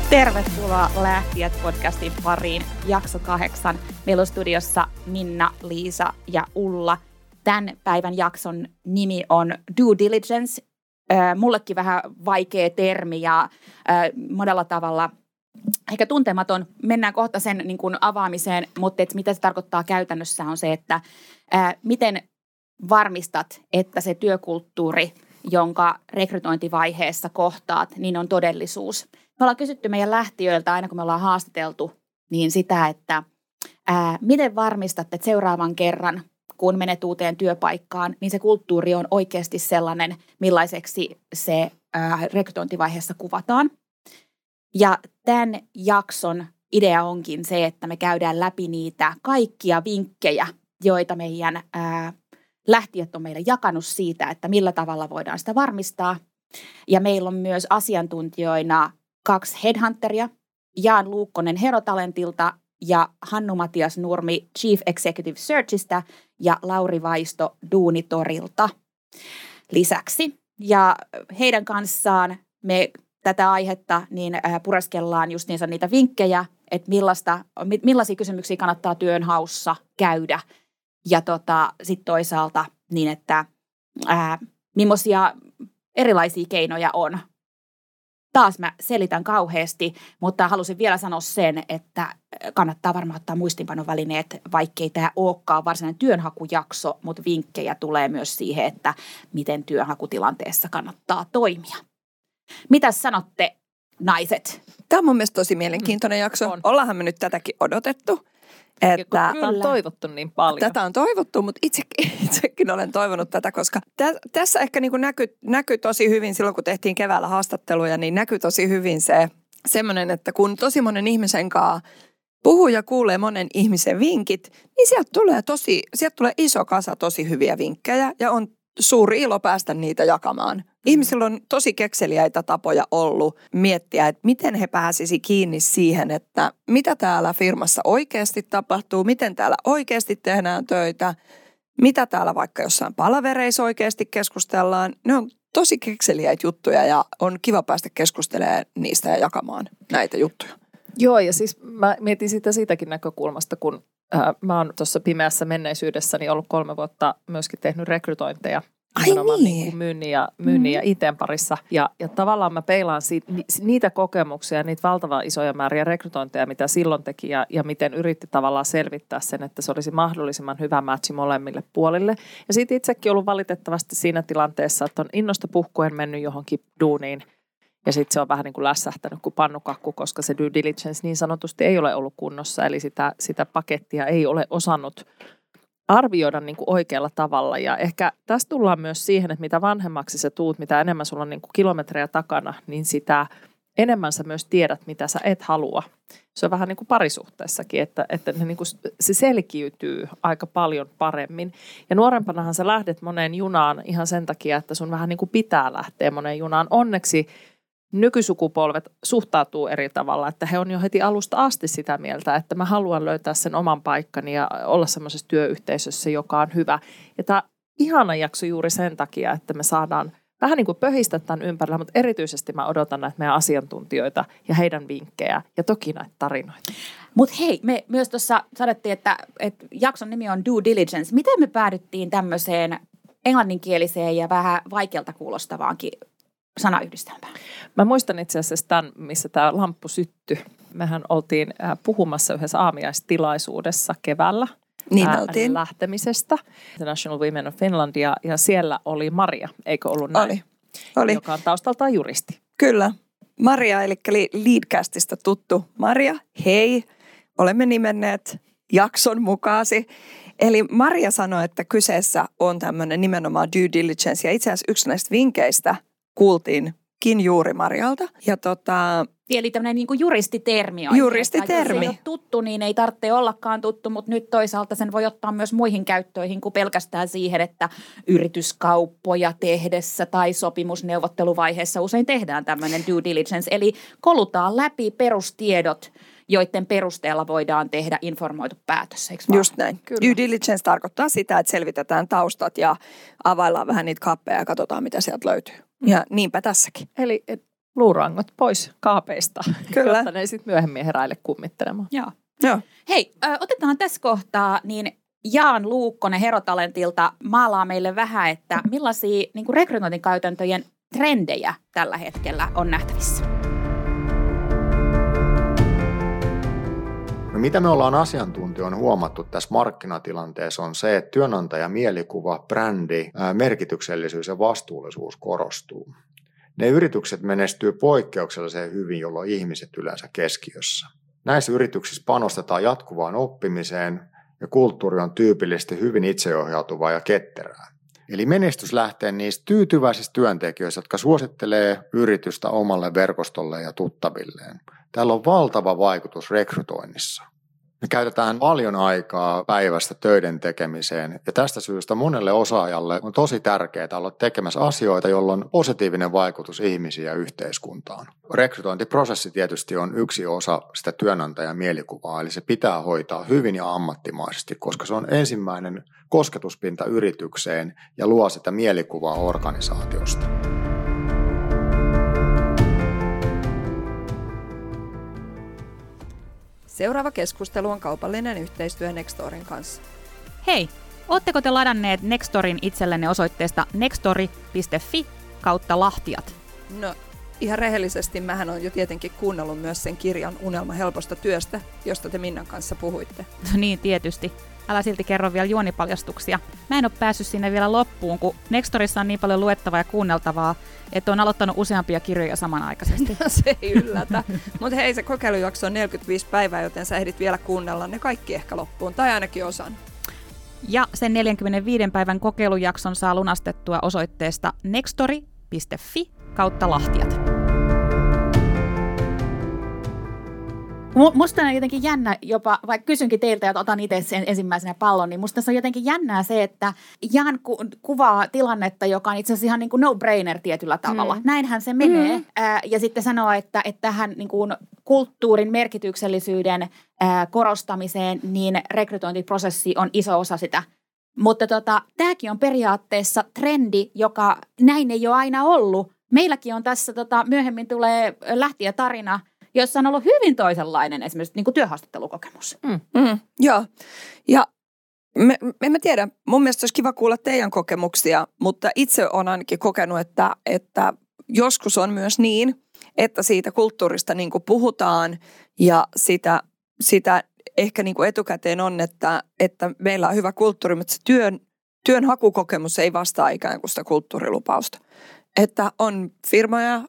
Tervetuloa Lähtijät-podcastin pariin, jakso 8. Meillä on studiossa Minna, Liisa ja Ulla. Tämän päivän jakson nimi on Due Diligence. Mullekin vähän vaikea termi ja monella tavalla ehkä tuntematon. Mennään kohta sen niin kuin avaamiseen, mutta mitä se tarkoittaa käytännössä on se, että miten varmistat, että se työkulttuuri, jonka rekrytointivaiheessa kohtaat, niin on todellisuus. Me ollaan kysytty meidän lähtiöiltä aina, kun me ollaan haastateltu, niin sitä, että miten varmistat, että seuraavan kerran, kun menet uuteen työpaikkaan, niin se kulttuuri on oikeasti sellainen, millaiseksi se rekrytointivaiheessa kuvataan. Ja tämän jakson idea onkin se, että me käydään läpi niitä kaikkia vinkkejä, joita meidän lähtijät on meille jakanut siitä, että millä tavalla voidaan sitä varmistaa. Ja meillä on myös asiantuntijoina 2 headhunteria, Jaan Luukkonen Herotalentilta ja Hannu-Matias Nurmi Chief Executive Searchista ja Lauri Vaisto Duunitorilta lisäksi. Ja heidän kanssaan me tätä aihetta niin pureskellaan justiinsa niitä vinkkejä, että millaisia kysymyksiä kannattaa työnhaussa käydä. Ja sitten toisaalta niin, että millaisia erilaisia keinoja on. Taas mä selitän kauheasti, mutta halusin vielä sanoa sen, että kannattaa varmaan ottaa muistinpanon välineet, vaikkei tämä olekaan varsinainen työnhakujakso, mutta vinkkejä tulee myös siihen, että miten työnhakutilanteessa kannattaa toimia. Mitäs sanotte, naiset? Tämä on mun mielestä tosi mielenkiintoinen jakso. Ollaanhan me nyt tätäkin odotettu. Tätä on toivottu niin paljon. Tätä on toivottu, mutta itsekin olen toivonut tätä, koska tässä ehkä niin kuin näkyy tosi hyvin silloin, kun tehtiin keväällä haastatteluja, niin näkyy tosi hyvin se semmoinen, että kun tosi monen ihmisen kanssa puhuu ja kuulee monen ihmisen vinkit, niin sieltä tulee iso kasa tosi hyviä vinkkejä ja on suuri ilo päästä niitä jakamaan. Ihmisillä on tosi kekseliäitä tapoja ollut miettiä, että miten he pääsisi kiinni siihen, että mitä täällä firmassa oikeasti tapahtuu, miten täällä oikeasti tehdään töitä, mitä täällä vaikka jossain palavereissa oikeasti keskustellaan. Ne on tosi kekseliäitä juttuja ja on kiva päästä keskustelemaan niistä ja jakamaan näitä juttuja. Joo, ja siis mä mietin sitä siitäkin näkökulmasta, kun mä oon tuossa pimeässä menneisyydessäni ollut 3 vuotta myöskin tehnyt rekrytointeja. Niin kuin myynnin ja IT:n parissa. Ja tavallaan mä peilaan niitä kokemuksia, niitä valtavan isoja määriä rekrytointeja, mitä silloin teki ja miten yritti tavallaan selvittää sen, että se olisi mahdollisimman hyvä matchi molemmille puolille. Ja siitä itsekin ollut valitettavasti siinä tilanteessa, että on innosta puhkuen mennyt johonkin duuniin. Ja sitten se on vähän niin kuin lässähtänyt kuin pannukakku, koska se due diligence niin sanotusti ei ole ollut kunnossa. Eli sitä pakettia ei ole osannut arvioida niin kuin oikealla tavalla. Ja ehkä tässä tullaan myös siihen, että mitä vanhemmaksi sä tuut, mitä enemmän sulla on niin kuin kilometrejä takana, niin sitä enemmän sä myös tiedät, mitä sä et halua. Se on vähän niin kuin parisuhteessakin, että niin kuin se selkiytyy aika paljon paremmin. Ja nuorempanahan sä lähdet moneen junaan ihan sen takia, että sun vähän niin kuin pitää lähteä moneen junaan. Onneksi nykysukupolvet suhtautuu eri tavalla, että he on jo heti alusta asti sitä mieltä, että mä haluan löytää sen oman paikkani ja olla semmoisessa työyhteisössä, joka on hyvä. Ja tämä ihana jakso juuri sen takia, että me saadaan vähän niin kuin pöhistä tämän ympärillä, mutta erityisesti mä odotan näitä meidän asiantuntijoita ja heidän vinkkejä ja toki näitä tarinoita. Mutta hei, me myös tuossa sanottiin, että jakson nimi on Due Diligence. Miten me päädyttiin tämmöiseen englanninkieliseen ja vähän vaikealta kuulostavaankin sanayhdistelmään? Mä muistan itse asiassa tämän, missä tämä lamppu syttyi. Mehän oltiin puhumassa yhdessä aamiaistilaisuudessa keväällä lähtemisestä. International Women of Finland ja siellä oli Maria, eikö ollut näin? Oli. Joka on taustaltaan juristi. Kyllä. Maria, eli Leadcastista tuttu Maria. Hei, olemme nimenneet jakson mukaasi. Eli Maria sanoi, että kyseessä on tämmöinen nimenomaan due diligence ja itse asiassa yksi näistä vinkkeistä kuultiinkin juuri Marialta. Ja eli tämmöinen niin kuin juristitermi on. Juristitermi. Jos ei ole tuttu, niin ei tarvitse ollakaan tuttu, mutta nyt toisaalta sen voi ottaa myös muihin käyttöihin kuin pelkästään siihen, että yrityskauppoja tehdessä tai sopimusneuvotteluvaiheessa usein tehdään tämmöinen due diligence. Eli kolutaan läpi perustiedot, joiden perusteella voidaan tehdä informoitu päätös, eikö vaan? Just näin. Kyllä. Due diligence tarkoittaa sitä, että selvitetään taustat ja availlaan vähän niitä kappeja ja katsotaan, mitä sieltä löytyy. Ja niinpä tässäkin. Eli luurangot pois kaapeista. Kyllä. Jotta ne sitten myöhemmin heräile kummittelemaan. Joo. Hei, otetaan tässä kohtaa niin Jaan Luukkonen Herotalentilta maalaa meille vähän, että millaisia niin kuin rekrytointikäytäntöjen trendejä tällä hetkellä on nähtävissä. No, mitä me ollaan asiantuntijoina huomattu tässä markkinatilanteessa on se, että työnantajan mielikuva, brändi, merkityksellisyys ja vastuullisuus korostuu. Ne yritykset menestyy poikkeuksellisen hyvin, jolloin ihmiset yleensä keskiössä. Näissä yrityksissä panostetaan jatkuvaan oppimiseen ja kulttuuri on tyypillisesti hyvin itseohjautuvaa ja ketterää. Eli menestys lähtee niistä tyytyväisistä työntekijöistä, jotka suosittelee yritystä omalle verkostolle ja tuttavilleen. Tällä on valtava vaikutus rekrytoinnissa. Me käytetään paljon aikaa päivästä töiden tekemiseen ja tästä syystä monelle osaajalle on tosi tärkeää olla tekemässä asioita, joilla on positiivinen vaikutus ihmisiin ja yhteiskuntaan. Rekrytointiprosessi tietysti on yksi osa sitä työnantajan mielikuvaa, eli se pitää hoitaa hyvin ja ammattimaisesti, koska se on ensimmäinen kosketuspinta yritykseen ja luo sitä mielikuvaa organisaatiosta. Seuraava keskustelu on kaupallinen yhteistyö Nextorin kanssa. Hei, ootteko te ladanneet Nextorin itsellenne osoitteesta nextori.fi/lahtiat? No, ihan rehellisesti mähän on jo tietenkin kuunnellut myös sen kirjan Unelma helposta työstä, josta te Minnan kanssa puhuitte. No niin, tietysti. Älä silti kerro vielä juonipaljastuksia. Mä en ole päässyt sinne vielä loppuun, kun Nextorissa on niin paljon luettavaa ja kuunneltavaa, että on aloittanut useampia kirjoja samanaikaisesti. Se ei yllätä. Mutta hei, se kokeilujakso on 45 päivää, joten sä ehdit vielä kuunnella ne kaikki ehkä loppuun, tai ainakin osan. Ja sen 45 päivän kokeilujakson saa lunastettua osoitteesta nextori.fi/lahtiat. Musta on jotenkin jännä jopa, vaikka kysynkin teiltä, että otan itse sen ensimmäisenä pallon, niin musta se on jotenkin jännää se, että Jan kuvaa tilannetta, joka on itse asiassa ihan niin kuin no-brainer tietyllä tavalla. Näinhän se menee. Ja sitten sanoo, että tähän niin kuin kulttuurin merkityksellisyyden korostamiseen, niin rekrytointiprosessi on iso osa sitä. Mutta tämäkin on periaatteessa trendi, joka näin ei ole aina ollut. Meilläkin on tässä myöhemmin tulee lähtijätarina, jossa on ollut hyvin toisenlainen esimerkiksi niin kuin työhaastattelukokemus. Joo, ja en mä tiedä, mun mielestä olisi kiva kuulla teidän kokemuksia, mutta itse olen ainakin kokenut, että joskus on myös niin, että siitä kulttuurista niin kuin puhutaan ja sitä ehkä niin kuin etukäteen on, että meillä on hyvä kulttuuri, mutta se työn hakukokemus ei vastaa ikään kuin sitä kulttuurilupausta. Että on firmoja,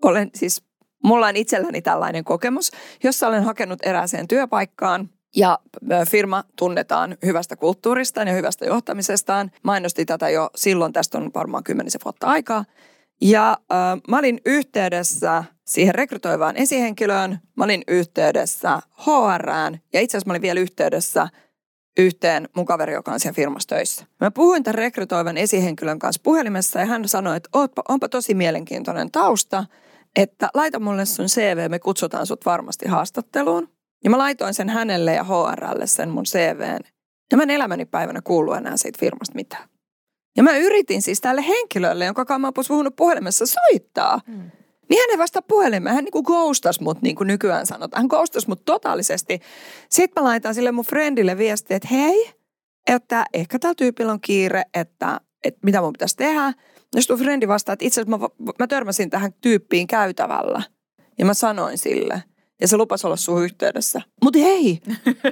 mulla on itselläni tällainen kokemus, jossa olen hakenut erääseen työpaikkaan ja firma tunnetaan hyvästä kulttuuristaan ja hyvästä johtamisestaan. Mainostin tätä jo silloin, tästä on varmaan 10 vuotta aikaa. Ja mä olin yhteydessä siihen rekrytoivaan esihenkilöön, mä olin yhteydessä HR:ään ja itse asiassa mä olin vielä yhteydessä yhteen mun kaveri, joka on siellä firmassa töissä. Mä puhuin tämän rekrytoivan esihenkilön kanssa puhelimessa ja hän sanoi, että onpa tosi mielenkiintoinen tausta, että laita mulle sun CV, me kutsutaan sut varmasti haastatteluun. Ja mä laitoin sen hänelle ja HR:lle sen mun CVn. Ja mä en elämäni päivänä kuullut enää siitä firmasta mitään. Ja mä yritin siis tälle henkilölle, jonka kanssa mä oon puhunut puhelimessa, soittaa. Niin hän ei vastaa puhelimeen. Hän niinku ghostas mut, niin kuin nykyään sanotaan. Hän ghostas mut totaalisesti. Sitten mä laitan sille mun friendille viestiä, että hei, että ehkä tällä tyypillä on kiire, että mitä mun pitäisi tehdä. Ja sitten mun friendi vastaa, että itse asiassa mä törmäsin tähän tyyppiin käytävällä. Ja mä sanoin sille. Ja se lupasi olla sun yhteydessä. Mutta hei!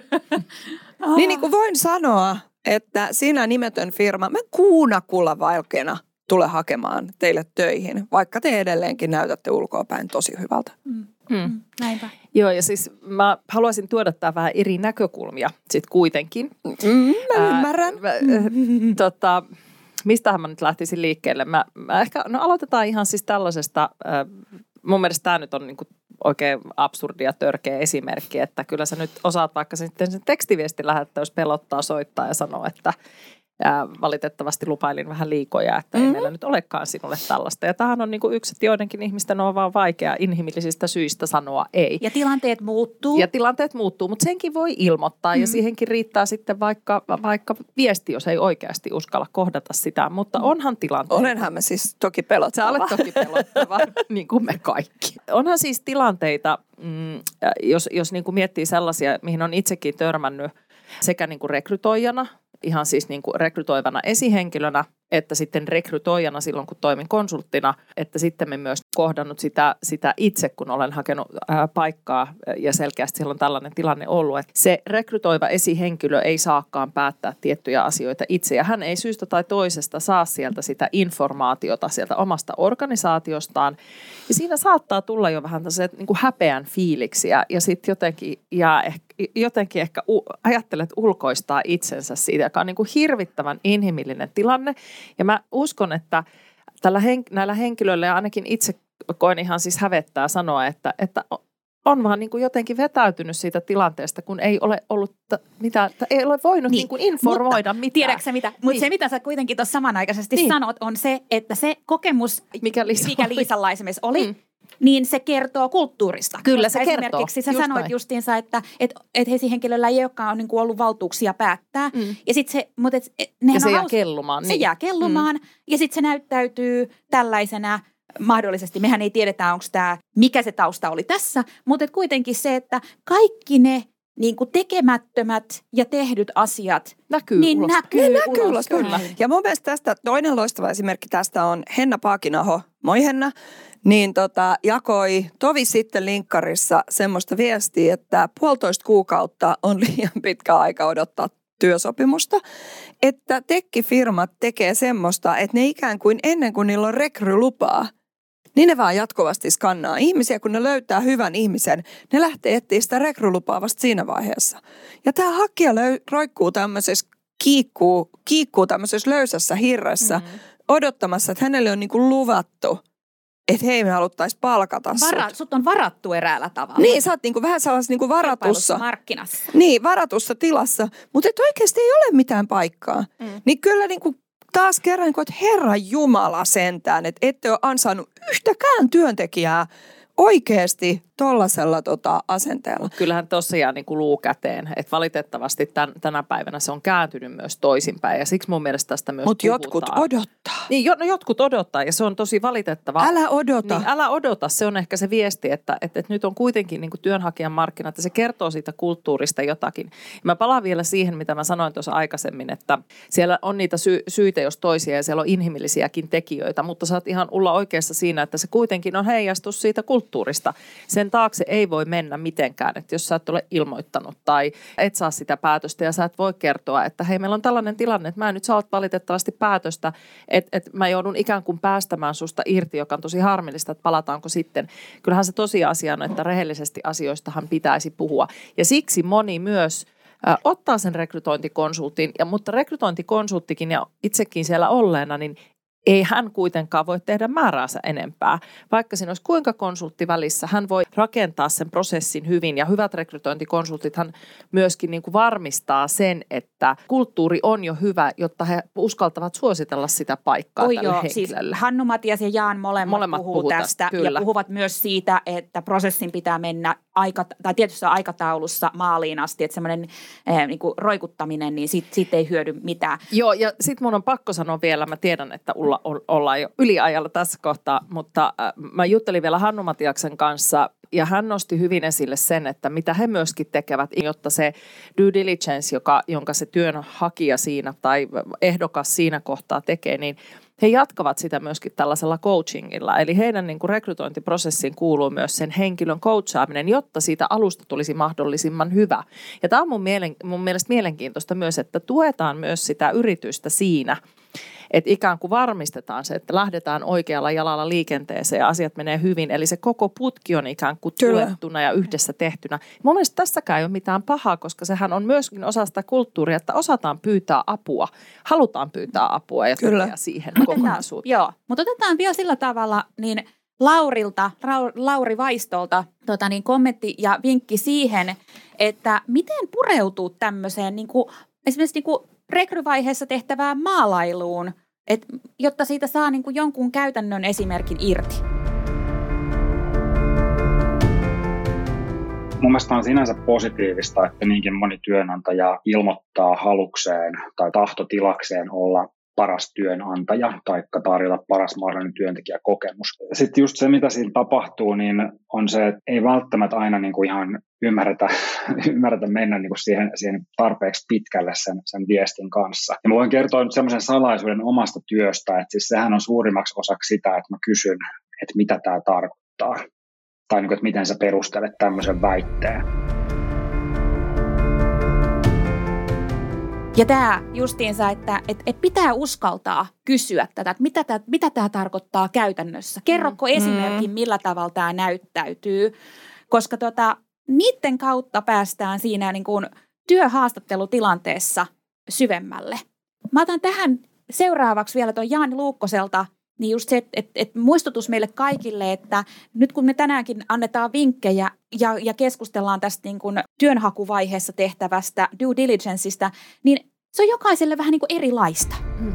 niin kuin voin sanoa, että sinä nimetön firma, mä kuunakulla valkeana tule hakemaan teille töihin, vaikka te edelleenkin näytätte ulkoapäin tosi hyvältä. Näinpä. Joo, ja siis mä haluaisin tuoda tää vähän eri näkökulmia sit kuitenkin. Mä ymmärrän. Mistähän mä nyt lähtisin liikkeelle? Mä ehkä, aloitetaan ihan siis tällaisesta, mun mielestä tämä nyt on niinku oikein absurdi ja törkeä esimerkki, että kyllä sä nyt osaat vaikka sitten sen tekstiviestin lähettää, jos pelottaa soittaa ja sanoo, että valitettavasti lupailin vähän liikoja, että ei meillä nyt olekaan sinulle tällaista. Ja tämähän on niin kuin yksi, että joidenkin ihmisten on vaan vaikea inhimillisistä syistä sanoa ei. Ja tilanteet muuttuu. Mutta senkin voi ilmoittaa ja siihenkin riittää sitten vaikka viesti, jos ei oikeasti uskalla kohdata sitä. Mutta onhan tilanteita. Olenhan mä siis toki pelottava. Sä olet toki pelottava, niin kuin me kaikki. Onhan siis tilanteita, jos niin kuin miettii sellaisia, mihin on itsekin törmännyt sekä niin kuin rekrytoijana, ihan siis niin kuin rekrytoivana esihenkilönä, että sitten rekrytoijana silloin, kun toimin konsulttina, että sitten me myös kohdannut sitä itse, kun olen hakenut paikkaa ja selkeästi silloin tällainen tilanne ollut, että se rekrytoiva esihenkilö ei saakaan päättää tiettyjä asioita itse ja hän ei syystä tai toisesta saa sieltä sitä informaatiota sieltä omasta organisaatiostaan ja siinä saattaa tulla jo vähän tällaiset niin kuin häpeän fiiliksiä ja sitten jotenkin ehkä ajattelet ulkoistaa itsensä siitä, joka on niin kuin hirvittävän inhimillinen tilanne. Ja mä uskon, että näillä henkilöillä ja ainakin itse koen ihan siis hävettää sanoa, että on vaan niin kuin jotenkin vetäytynyt siitä tilanteesta, kun ei ole ollut mitään, ei ole voinut niin kuin informoida mitään. Tiedätkö mitä? Mutta se, mitä sä kuitenkin tuossa samanaikaisesti sanot, on se, että se kokemus, mikä Liisalla esimerkiksi oli, niin se kertoo kulttuurista. Kyllä se kertoo. Esimerkiksi sä sanoit näin justiinsa, että esihenkilöllä ei olekaan niin kuin ollut valtuuksia päättää. Ja sitten se, mutta se jää kellumaan. Se jää kellumaan ja sitten se näyttäytyy tällaisena mahdollisesti. Mehän ei tiedetä, onko tämä, mikä se tausta oli tässä, mutta kuitenkin se, että kaikki ne niin kuin tekemättömät ja tehdyt asiat näkyy ulos. Kyllä. Ja mun mielestä tästä toinen loistava esimerkki tästä on Henna Paakinaho. Moi Henna. Niin jakoi tovi sitten linkkarissa semmoista viestiä, että 1,5 kuukautta on liian pitkä aika odottaa työsopimusta. Että tekkifirmat tekee semmoista, että ne ikään kuin ennen kuin niillä on rekrylupaa, niin ne vaan jatkuvasti skannaa ihmisiä. Kun ne löytää hyvän ihmisen, ne lähtee etsiä sitä rekrylupaa vasta siinä vaiheessa. Ja tämä hakija roikkuu tämmöisessä, kiikkuu tämmöisessä löysässä hirressä odottamassa, että hänelle on niinku luvattu, että hei, me haluttaisiin palkata sut on varattu eräällä tavalla. Niin, sä oot niinku vähän sellaisessa niinku varatussa markkinassa. Niin, varatussa tilassa, mutta et oikeasti ei ole mitään paikkaa. Niin kyllä niinku taas kerran, että Herra Jumala sentään, että ette ole ansainnut yhtäkään työntekijää oikeasti tollaisella asenteella. Mut kyllähän tuossa jää niinku luu käteen, että valitettavasti tänä päivänä se on kääntynyt myös toisinpäin ja siksi mun mielestä tästä myös puhutaan. Mutta jotkut odottaa. Niin, jotkut odottaa ja se on tosi valitettavaa. Älä odota. Niin, älä odota, se on ehkä se viesti, että nyt on kuitenkin niinku työnhakijan markkinat, että se kertoo siitä kulttuurista jotakin. Ja mä palaan vielä siihen, mitä mä sanoin tuossa aikaisemmin, että siellä on niitä syitä jos toisia ja siellä on inhimillisiäkin tekijöitä, mutta sä oot ihan Ulla oikeassa siinä, että se kuitenkin on heijastus siitä kulttuurista. Sen taakse ei voi mennä mitenkään, että jos sä et ole ilmoittanut tai et saa sitä päätöstä ja sä et voi kertoa, että hei, meillä on tällainen tilanne, että mä en nyt saa valitettavasti päätöstä, että mä joudun ikään kuin päästämään susta irti, joka on tosi harmillista, että palataanko sitten. Kyllähän se tosiasia on, että rehellisesti asioistahan pitäisi puhua ja siksi moni myös ottaa sen rekrytointikonsultin, mutta rekrytointikonsulttikin ja itsekin siellä olleena, niin ei hän kuitenkaan voi tehdä määräänsä enempää. Vaikka siinä olisi kuinka konsultti välissä, hän voi rakentaa sen prosessin hyvin ja hyvät rekrytointikonsultithan myöskin niin kuin varmistaa sen, että kulttuuri on jo hyvä, jotta he uskaltavat suositella sitä paikkaa tälle henkilölle. Siis Hannu Matias ja Jaan molemmat puhuu tästä kyllä. Ja puhuvat myös siitä, että prosessin pitää mennä tai tietyssä aikataulussa maaliin asti, että semmoinen niin kuin roikuttaminen, niin siitä ei hyödy mitään. Joo, ja sitten mun on pakko sanoa vielä, mä tiedän, että ollaan jo yliajalla tässä kohtaa, mutta mä juttelin vielä Hannu Matiaksen kanssa ja hän nosti hyvin esille sen, että mitä he myöskin tekevät, jotta se due diligence, jonka se työnhakija siinä tai ehdokas siinä kohtaa tekee, niin he jatkavat sitä myöskin tällaisella coachingilla. Eli heidän niin kuin rekrytointiprosessiin kuuluu myös sen henkilön coachaaminen, jotta siitä alusta tulisi mahdollisimman hyvä. Ja tämä on mun mielestä mielenkiintoista myös, että tuetaan myös sitä yritystä siinä, että ikään kuin varmistetaan se, että lähdetään oikealla jalalla liikenteeseen ja asiat menee hyvin. Eli se koko putki on ikään kuin tuettuna ja yhdessä tehtynä. Mun mielestä tässäkään ei ole mitään pahaa, koska sehän on myöskin osa sitä kulttuuria, että osataan pyytää apua. Halutaan pyytää apua ja tukea siihen kokonaisuuteen. Joo, mutta otetaan vielä sillä tavalla niin Lauri Vaistolta kommentti ja vinkki siihen, että miten pureutuu tämmöiseen niin kuin, esimerkiksi niin kuin rekryvaiheessa tehtävään maalailuun, jotta siitä saa niin kuin jonkun käytännön esimerkin irti? Mun mielestä on sinänsä positiivista, että niinkin moni työnantaja ilmoittaa halukseen tai tahtotilakseen olla paras työnantaja tai tarjota paras mahdollinen työntekijäkokemus. Sitten just se, mitä siinä tapahtuu, niin on se, että ei välttämättä aina niin kuin ihan ymmärretä mennä niin kuin siihen tarpeeksi pitkälle sen viestin kanssa. Ja mä voin kertoa nyt semmoisen salaisuuden omasta työstä, että siis sehän on suurimmaksi osaksi sitä, että mä kysyn, että mitä tämä tarkoittaa. Tai niin kuin, että miten sä perustelet tämmöisen väitteen. Ja tämä justiinsa, että pitää uskaltaa kysyä tätä, että mitä tämä tarkoittaa käytännössä. Kerrotko esimerkin, millä tavalla tämä näyttäytyy, koska niiden kautta päästään siinä niin kuin työhaastattelutilanteessa syvemmälle. Mä otan tähän seuraavaksi vielä tuon Jaani Luukkoselta, niin just se, että muistutus meille kaikille, että nyt kun me tänäänkin annetaan vinkkejä ja keskustellaan tästä niin kuin työnhakuvaiheessa tehtävästä due diligenceista, niin se on jokaiselle vähän niin kuin erilaista.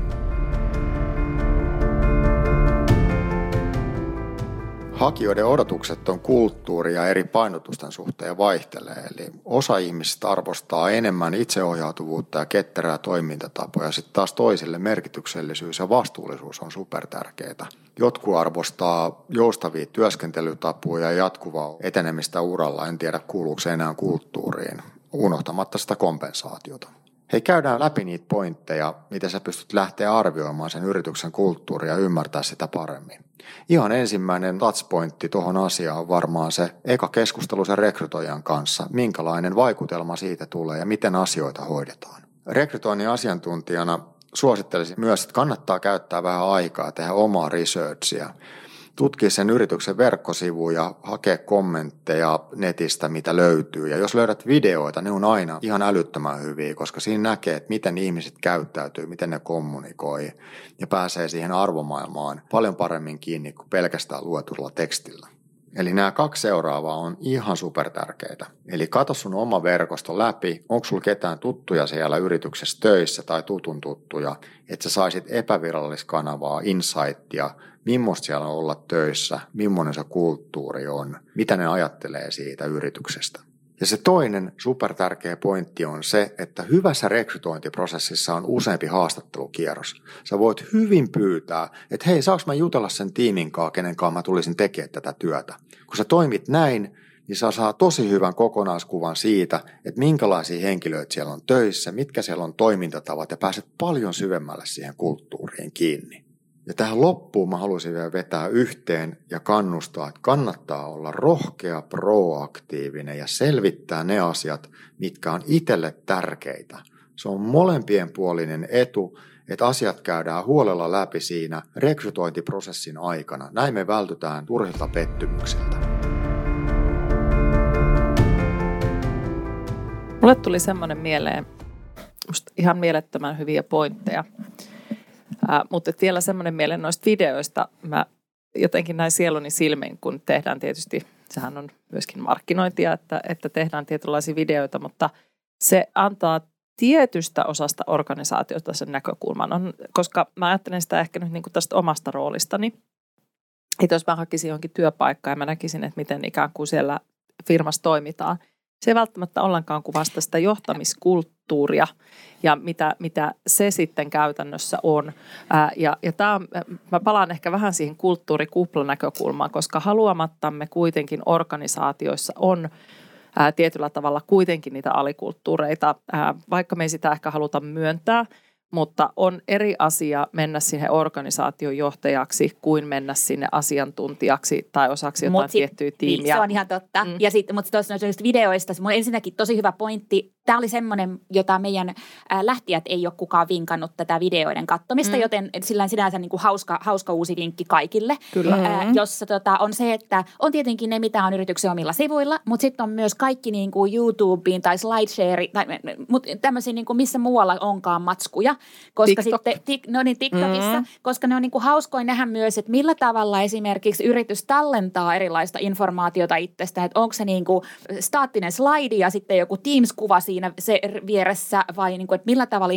Hakijoiden odotukset on kulttuuri ja eri painotusten suhteen vaihtelee. Eli osa ihmisistä arvostaa enemmän itseohjautuvuutta ja ketterää toimintatapoja. Sitten taas toisille merkityksellisyys ja vastuullisuus on supertärkeitä. Jotkut arvostaa joustavia työskentelytapoja ja jatkuvaa etenemistä uralla. En tiedä, kuuluuko se enää kulttuuriin, unohtamatta sitä kompensaatiota. Hei, käydään läpi niitä pointteja, miten sä pystyt lähteä arvioimaan sen yrityksen kulttuuria ja ymmärtää sitä paremmin. Ihan ensimmäinen touchpointti tuohon asiaan on varmaan se eka keskustelu sen rekrytoijan kanssa, minkälainen vaikutelma siitä tulee ja miten asioita hoidetaan. Rekrytoinnin asiantuntijana suosittelisin myös, että kannattaa käyttää vähän aikaa tehdä omaa researchia. Tutkia sen yrityksen verkkosivuja, hakea kommentteja netistä, mitä löytyy. Ja jos löydät videoita, ne on aina ihan älyttömän hyviä, koska siinä näkee, että miten ihmiset käyttäytyy, miten ne kommunikoi ja pääsee siihen arvomaailmaan paljon paremmin kiinni kuin pelkästään luetulla tekstillä. Eli nämä 2 seuraavaa on ihan supertärkeitä. Eli katso sun oma verkosto läpi, onko sulla ketään tuttuja siellä yrityksessä töissä tai tutun tuttuja, että sä saisit epäviralliskanavaa, insightia, millaista siellä on olla töissä, millainen se kulttuuri on, mitä ne ajattelee siitä yrityksestä. Ja se toinen supertärkeä pointti on se, että hyvässä rekrytointiprosessissa on useampi haastattelukierros. Sä voit hyvin pyytää, että hei, saanko mä jutella sen tiimin kanssa, kenen kanssa mä tulisin tekemään tätä työtä. Kun sä toimit näin, niin sä saa tosi hyvän kokonaiskuvan siitä, että minkälaisia henkilöitä siellä on töissä, mitkä siellä on toimintatavat ja pääset paljon syvemmälle siihen kulttuuriin kiinni. Ja tähän loppuun mä haluaisin vielä vetää yhteen ja kannustaa, että kannattaa olla rohkea, proaktiivinen ja selvittää ne asiat, mitkä on itselle tärkeitä. Se on molempienpuolinen etu, että asiat käydään huolella läpi siinä rekrytointiprosessin aikana. Näin me vältytään turhilta pettymyksiltä. Mulle tuli semmoinen mieleen, musta ihan mielettömän hyviä pointteja. Mutta vielä semmoinen mieleen noista videoista. Mä jotenkin näin sieluni silmin, kun tehdään tietysti, sehän on myöskin markkinointia, että tehdään tietynlaisia videoita, mutta se antaa tietystä osasta organisaatiota sen näkökulman. Koska mä ajattelen sitä ehkä nyt niin kuin tästä omasta roolistani. Että jos mä hakisin johonkin työpaikkaan ja mä näkisin, että miten ikään kuin siellä firmassa toimitaan, se ei välttämättä ollenkaan kuvasta sitä johtamiskulttuuria ja mitä se sitten käytännössä on. Ja tämä on, mä palaan ehkä vähän siihen kulttuurikuplanäkökulmaan, koska haluamattamme kuitenkin organisaatioissa on tietyllä tavalla kuitenkin niitä alikulttuureita, vaikka me ei sitä ehkä haluta myöntää. Mutta on eri asia mennä sinne organisaation johtajaksi kuin mennä sinne asiantuntijaksi tai osaksi jotain tiettyä tiimiä. Niin, se on ihan totta. Ja sitten, mutta tuossa noista videoista, mun ensinnäkin tosi hyvä pointti. Tämä oli semmoinen, jota meidän lähtijät ei ole kukaan vinkannut tätä videoiden katsomista, joten sillä on sinänsä niin kuin hauska uusi vinkki kaikille. Kyllä. Jossa on se, että on tietenkin ne, mitä on yrityksen omilla sivuilla, mutta sitten on myös kaikki niin kuin YouTubeen tai SlideShare, tai tämmöisiä niin kuin missä muualla onkaan matskuja. Koska TikTok. Sitten, TikTokissa, koska ne on niin kuin hauskoin nähdä myös, että millä tavalla esimerkiksi yritys tallentaa erilaista informaatiota itsestä, että onko se niin kuin staattinen slaidi ja sitten joku Teams-kuva siinä se vieressä vai niin kuin, että millä tavalla ihmiset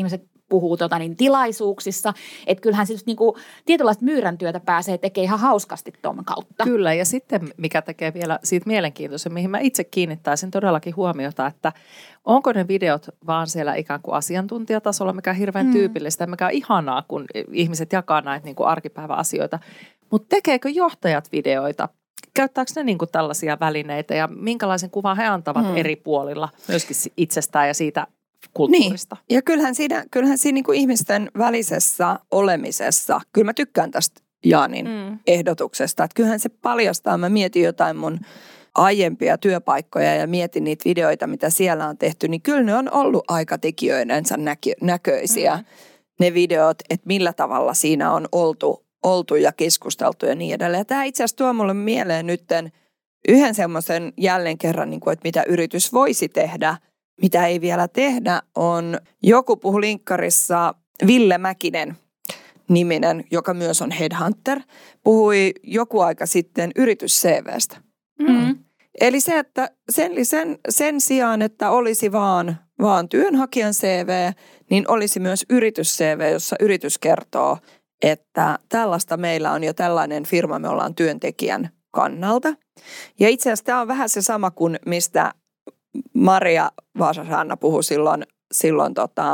puhuu tilaisuuksissa. Että kyllähän siis niinku tietynlaista myyrän työtä pääsee tekemään ihan hauskasti tuon kautta. Kyllä, ja sitten mikä tekee vielä siitä mielenkiintoisen, mihin mä itse kiinnittäisin todellakin huomiota, että onko ne videot vaan siellä ikään kuin asiantuntijatasolla, mikä on hirveän tyypillistä, mikä on ihanaa, kun ihmiset jakaa näitä niin kuin arkipäiväasioita. Mutta tekeekö johtajat videoita? Käyttääkö ne niin kuin tällaisia välineitä ja minkälaisen kuvan he antavat eri puolilla myöskin itsestään ja siitä kulttuurista? Niin. Ja kyllähän siinä niin kuin ihmisten välisessä olemisessa, kyllä mä tykkään tästä Jaanin ehdotuksesta, että kyllähän se paljastaa, mä mietin jotain mun aiempia työpaikkoja ja mietin niitä videoita, mitä siellä on tehty, niin kyllä ne on ollut aika tekijöidensä näköisiä ne videot, että millä tavalla siinä on oltu ja keskusteltu ja niin edelleen. Ja tämä itse asiassa tuo mulle mieleen nytten yhden semmoisen jälleen kerran, niin kuin, että mitä yritys voisi tehdä, mitä ei vielä tehdä, on joku puhui linkkarissa, Ville Mäkinen niminen, joka myös on headhunter, puhui joku aika sitten yritys-CVstä. Eli se, että sen sijaan, että olisi vaan työnhakijan CV, niin olisi myös yritys-CV, jossa yritys kertoo, että tällaista meillä on jo tällainen firma, me ollaan työntekijän kannalta. Ja itse asiassa tämä on vähän se sama kuin mistä Maria Vaasa-Sanna puhui silloin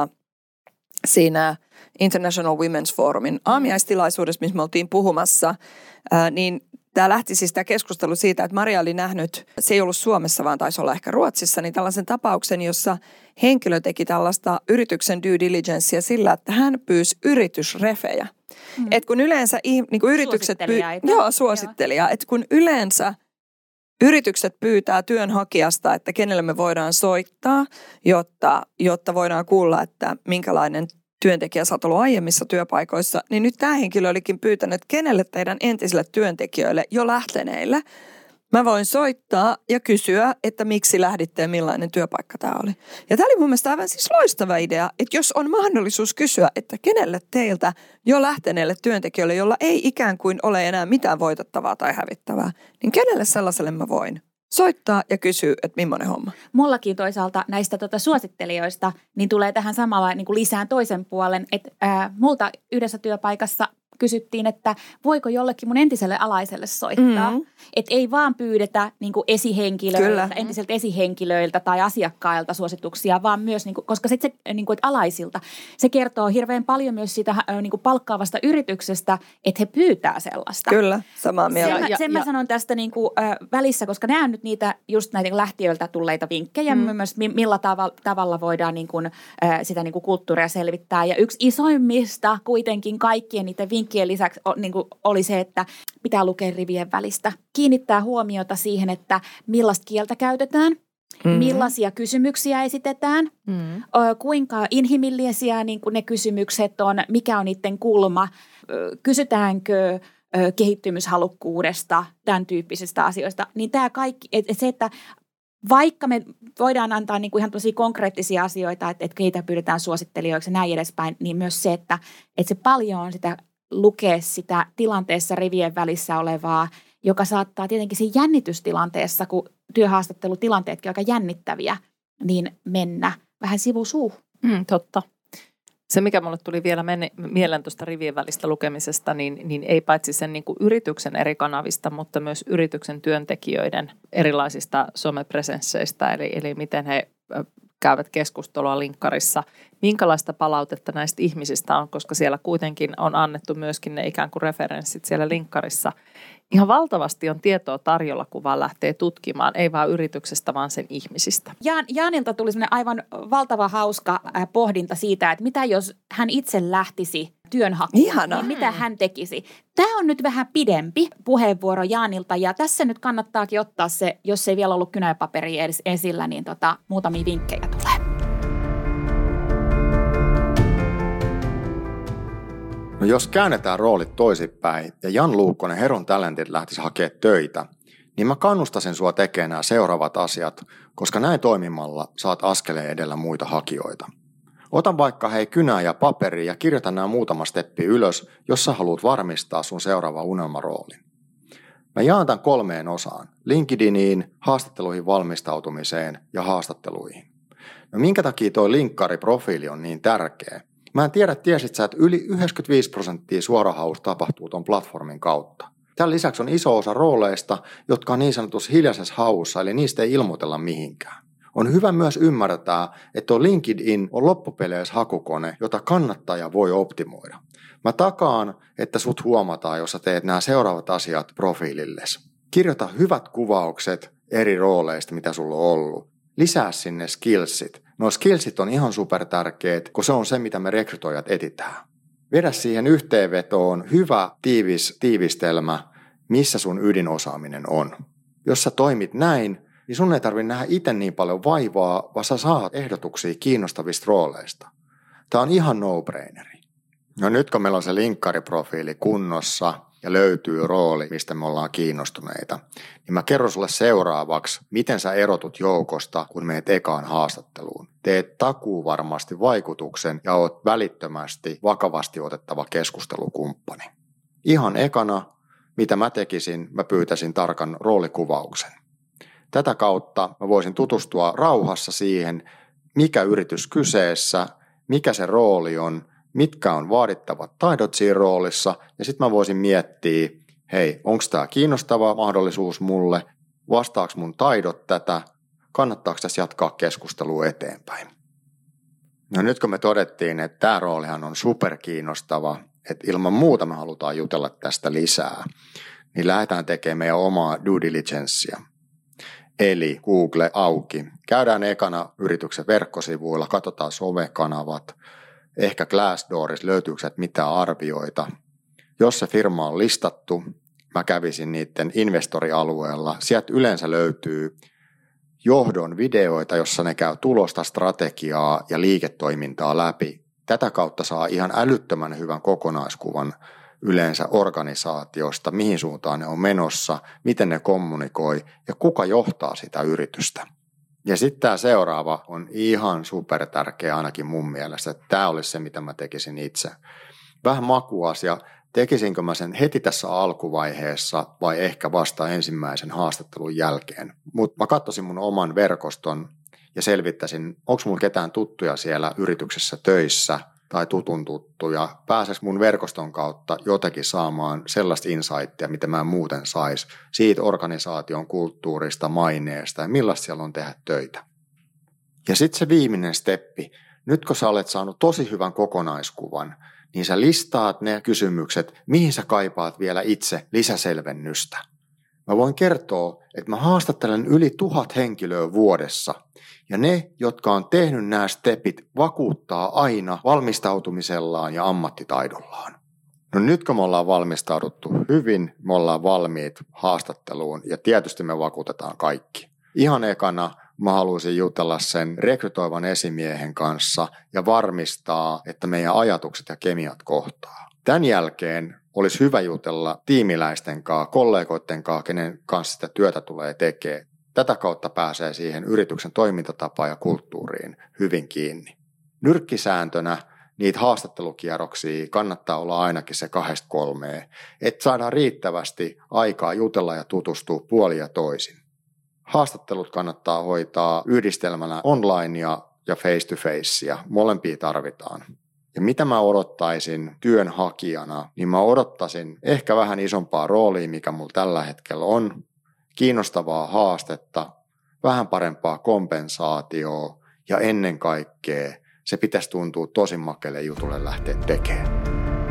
siinä International Women's Forumin aamiaistilaisuudessa, missä me oltiin puhumassa, niin tämä lähti siis tämä keskustelu siitä, että Maria oli nähnyt, se ei ollut Suomessa, vaan taisi olla ehkä Ruotsissa, niin tällaisen tapauksen, jossa henkilö teki tällaista yrityksen due diligencea sillä, että hän pyysi yritysrefejä. Että kun yleensä niin kuin yritykset suosittelijaa. Että kun yleensä yritykset pyytää työnhakijasta, että kenelle me voidaan soittaa, jotta voidaan kuulla, että minkälainen työntekijä sä oot ollut aiemmissa työpaikoissa, niin nyt tämä henkilö olikin pyytänyt, että kenelle teidän entisille työntekijöille jo lähteneille mä voin soittaa ja kysyä, että miksi lähditte ja millainen työpaikka tämä oli. Ja tämä oli mun mielestä aivan siis loistava idea, että jos on mahdollisuus kysyä, että kenelle teiltä jo lähteneille työntekijöille, jolla ei ikään kuin ole enää mitään voitettavaa tai hävittävää, niin kenelle sellaiselle mä voin soittaa ja kysyä, että millainen homma. Mullakin toisaalta näistä suosittelijoista niin tulee tähän samalla niin kuin lisään toisen puolen, että multa yhdessä työpaikassa kysyttiin, että voiko jollekin mun entiselle alaiselle soittaa. Että ei vaan pyydetä niin kuin entisiltä esihenkilöiltä tai asiakkailta suosituksia, vaan myös, niin kuin, koska se niin kuin, alaisilta, se kertoo hirveän paljon myös siitä niin kuin palkkaavasta yrityksestä, että he pyytää sellaista. Kyllä, samaa mieltä. Sen mä sanon tästä niin kuin, välissä, koska nämä on nyt niitä just näitä lähtiöiltä tulleita vinkkejä, myös millä tavalla voidaan niin kuin, sitä niin kuin kulttuuria selvittää. Ja yksi isoimmista kuitenkin kaikkien niiden vinkkien lisäksi niin kuin oli se, että pitää lukea rivien välistä. Kiinnittää huomiota siihen, että millaista kieltä käytetään, millaisia kysymyksiä esitetään, kuinka inhimillisiä niin kuin ne kysymykset on, mikä on niiden kulma, kysytäänkö kehittymishalukkuudesta, tämän tyyppisistä asioista. Niin tämä kaikki, että se, että vaikka me voidaan antaa niin kuin ihan tosi konkreettisia asioita, että keitä pyydetään suosittelijoiksi ja näin edespäin, niin myös se, että se paljon on sitä lukea sitä tilanteessa rivien välissä olevaa, joka saattaa tietenkin siinä jännitystilanteessa, kun työhaastattelutilanteetkin on aika jännittäviä, niin mennä vähän sivusuuhun. Totta. Se, mikä mulle tuli vielä mieleen tuosta rivien välistä lukemisesta, niin ei paitsi sen niin kuin yrityksen eri kanavista, mutta myös yrityksen työntekijöiden erilaisista somepresensseistä, eli miten he käyvät keskustelua linkkarissa, minkälaista palautetta näistä ihmisistä on, koska siellä kuitenkin on annettu myöskin ne ikään kuin referenssit siellä linkkarissa. Ihan valtavasti on tietoa tarjolla, kun vaan lähtee tutkimaan, ei vaan yrityksestä, vaan sen ihmisistä. Jaanilta tuli sellainen aivan valtava hauska pohdinta siitä, että mitä jos hän itse lähtisi työnhakuun, niin mitä hän tekisi. Tämä on nyt vähän pidempi puheenvuoro Jaanilta ja tässä nyt kannattaakin ottaa se, jos ei vielä ollut kynäpaperia esillä, niin muutamia vinkkejä tulee. No jos käännetään roolit toisinpäin ja Jan Luukkonen Heron Talentit lähtisi hakemaan töitä, niin mä kannustaisin sua tekemään nämä seuraavat asiat, koska näin toimimalla saat askeleen edellä muita hakijoita. Ota vaikka kynää ja paperia ja kirjoita nämä muutama steppi ylös, jos sä haluat varmistaa sun seuraava unelmaroolin. Mä jaan tämän 3 osaan: LinkedIniin, haastatteluihin valmistautumiseen ja haastatteluihin. No minkä takia toi linkkariprofiili on niin tärkeä? Mä en tiedä, tiesit sä, että yli 95% suorahaus tapahtuu ton platformin kautta. Tämän lisäksi on iso osa rooleista, jotka on niin sanotussa hiljaisessa haussa, eli niistä ei ilmoitella mihinkään. On hyvä myös ymmärtää, että LinkedIn on loppupeleissä hakukone, jota kannattaja voi optimoida. Mä takaan, että sut huomataan, jos sä teet nämä seuraavat asiat profiilillesi. Kirjoita hyvät kuvaukset eri rooleista, mitä sulla on ollut. Lisää sinne skillsit. Nuo skillsit on ihan super tärkeät, kun se on se, mitä me rekrytoijat etitään. Vedä siihen yhteenvetoon hyvä tiivistelmä, missä sun ydinosaaminen on. Jos sä toimit näin, niin sun ei tarvitse nähdä itse niin paljon vaivaa, vaan sä saat ehdotuksia kiinnostavista rooleista. Tää on ihan no-braineri. No nyt kun meillä on se linkkariprofiili kunnossa ja löytyy rooli, mistä me ollaan kiinnostuneita, niin mä kerron sulle seuraavaksi, miten sä erotut joukosta, kun meet ekaan haastatteluun. Teet takuu varmasti vaikutuksen ja oot välittömästi vakavasti otettava keskustelukumppani. Ihan ekana, mitä mä tekisin, mä pyytäisin tarkan roolikuvauksen. Tätä kautta mä voisin tutustua rauhassa siihen, mikä yritys kyseessä, mikä se rooli on, mitkä on vaadittavat taidot siinä roolissa, ja sitten mä voisin miettiä, hei, onko tämä kiinnostava mahdollisuus mulle, vastaako mun taidot tätä, kannattaako tässä jatkaa keskustelua eteenpäin. No nyt kun me todettiin, että tämä roolihan on superkiinnostava, että ilman muuta me halutaan jutella tästä lisää, niin lähdetään tekemään meidän omaa due diligencea. Eli Google auki. Käydään ekana yrityksen verkkosivuilla, katsotaan somekanavat, ehkä Glassdoorissa löytyykö sieltä mitään arvioita. Jos se firma on listattu, mä kävisin niiden investorialueella. Sieltä yleensä löytyy johdon videoita, jossa ne käy tulosta, strategiaa ja liiketoimintaa läpi. Tätä kautta saa ihan älyttömän hyvän kokonaiskuvan yleensä organisaatiosta, mihin suuntaan ne on menossa, miten ne kommunikoi ja kuka johtaa sitä yritystä. Ja sitten tämä seuraava on ihan super tärkeä ainakin mun mielestä, että tämä olisi se, mitä mä tekisin itse. Vähän makuasia, tekisinkö mä sen heti tässä alkuvaiheessa vai ehkä vasta ensimmäisen haastattelun jälkeen. Mutta mä katsoisin mun oman verkoston ja selvittäisin, onko mulla ketään tuttuja siellä yrityksessä töissä tai tutun tuttuja. Pääseks mun verkoston kautta jotenkin saamaan sellaista insightia, mitä mä muuten sais siitä organisaation kulttuurista, maineesta ja millaista siellä on tehdä töitä. Ja sitten se viimeinen steppi. Nyt kun sä olet saanut tosi hyvän kokonaiskuvan, niin sä listaat ne kysymykset, mihin sä kaipaat vielä itse lisäselvennystä. Mä voin kertoa, että mä haastattelen yli 1000 henkilöä vuodessa. Ja ne, jotka on tehnyt nämä stepit, vakuuttaa aina valmistautumisellaan ja ammattitaidollaan. No nyt kun me ollaan valmistauduttu hyvin, me ollaan valmiit haastatteluun ja tietysti me vakuutetaan kaikki. Ihan ekana mä haluaisin jutella sen rekrytoivan esimiehen kanssa ja varmistaa, että meidän ajatukset ja kemiat kohtaa. Tämän jälkeen olisi hyvä jutella tiimiläisten kanssa, kollegoiden kanssa, kenen kanssa sitä työtä tulee tekemään. Tätä kautta pääsee siihen yrityksen toimintatapaan ja kulttuuriin hyvin kiinni. Nyrkkisääntönä niitä haastattelukierroksia kannattaa olla ainakin se 2-3, että saadaan riittävästi aikaa jutella ja tutustua puolin ja toisin. Haastattelut kannattaa hoitaa yhdistelmänä onlinea ja face-to-facea, molempia tarvitaan. Ja mitä mä odottaisin työnhakijana, niin mä odottaisin ehkä vähän isompaa roolia, mikä mulla tällä hetkellä on, kiinnostavaa haastetta, vähän parempaa kompensaatioa ja ennen kaikkea se pitäisi tuntua tosi makealle jutulle lähteä tekemään.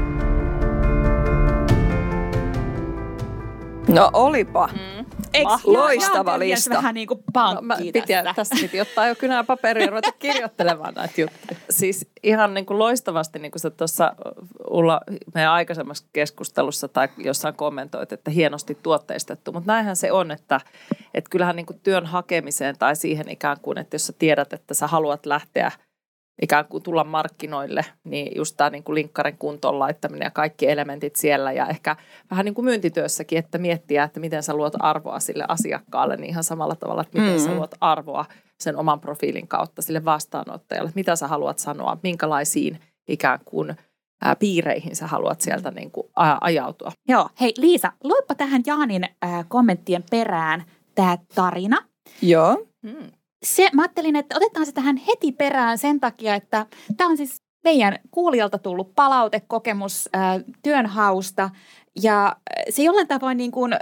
No olipa. Loistava lista. lista. Vähän niin kuin pankki tässä piti ottaa jo kynää paperia ja ruveta kirjoittelemaan näitä juttuja. Siis ihan niin kuin loistavasti, niin kuin sä tuossa Ulla meidän aikaisemmassa keskustelussa tai jossain kommentoit, että hienosti tuotteistettu. Mutta näinhän se on, että kyllähän niin kuin työn hakemiseen tai siihen ikään kuin, että jos sä tiedät, että sä haluat lähteä ikään kuin tulla markkinoille, niin just tämä niin kuin linkkarin kuntoon laittaminen ja kaikki elementit siellä ja ehkä vähän niin kuin myyntityössäkin, että miettiä, että miten sä luot arvoa sille asiakkaalle, niin ihan samalla tavalla, että miten sä luot arvoa sen oman profiilin kautta sille vastaanottajalle, mitä sä haluat sanoa, minkälaisiin ikään kuin piireihin sä haluat sieltä niin kuin ajautua. Joo, hei Liisa, luepa tähän Jaanin kommenttien perään tämä tarina. Joo. Mä ajattelin, että otetaan se tähän heti perään sen takia, että tämä on siis meidän kuulijalta tullut palautekokemus työnhausta ja se jollain tavoin niin kuin,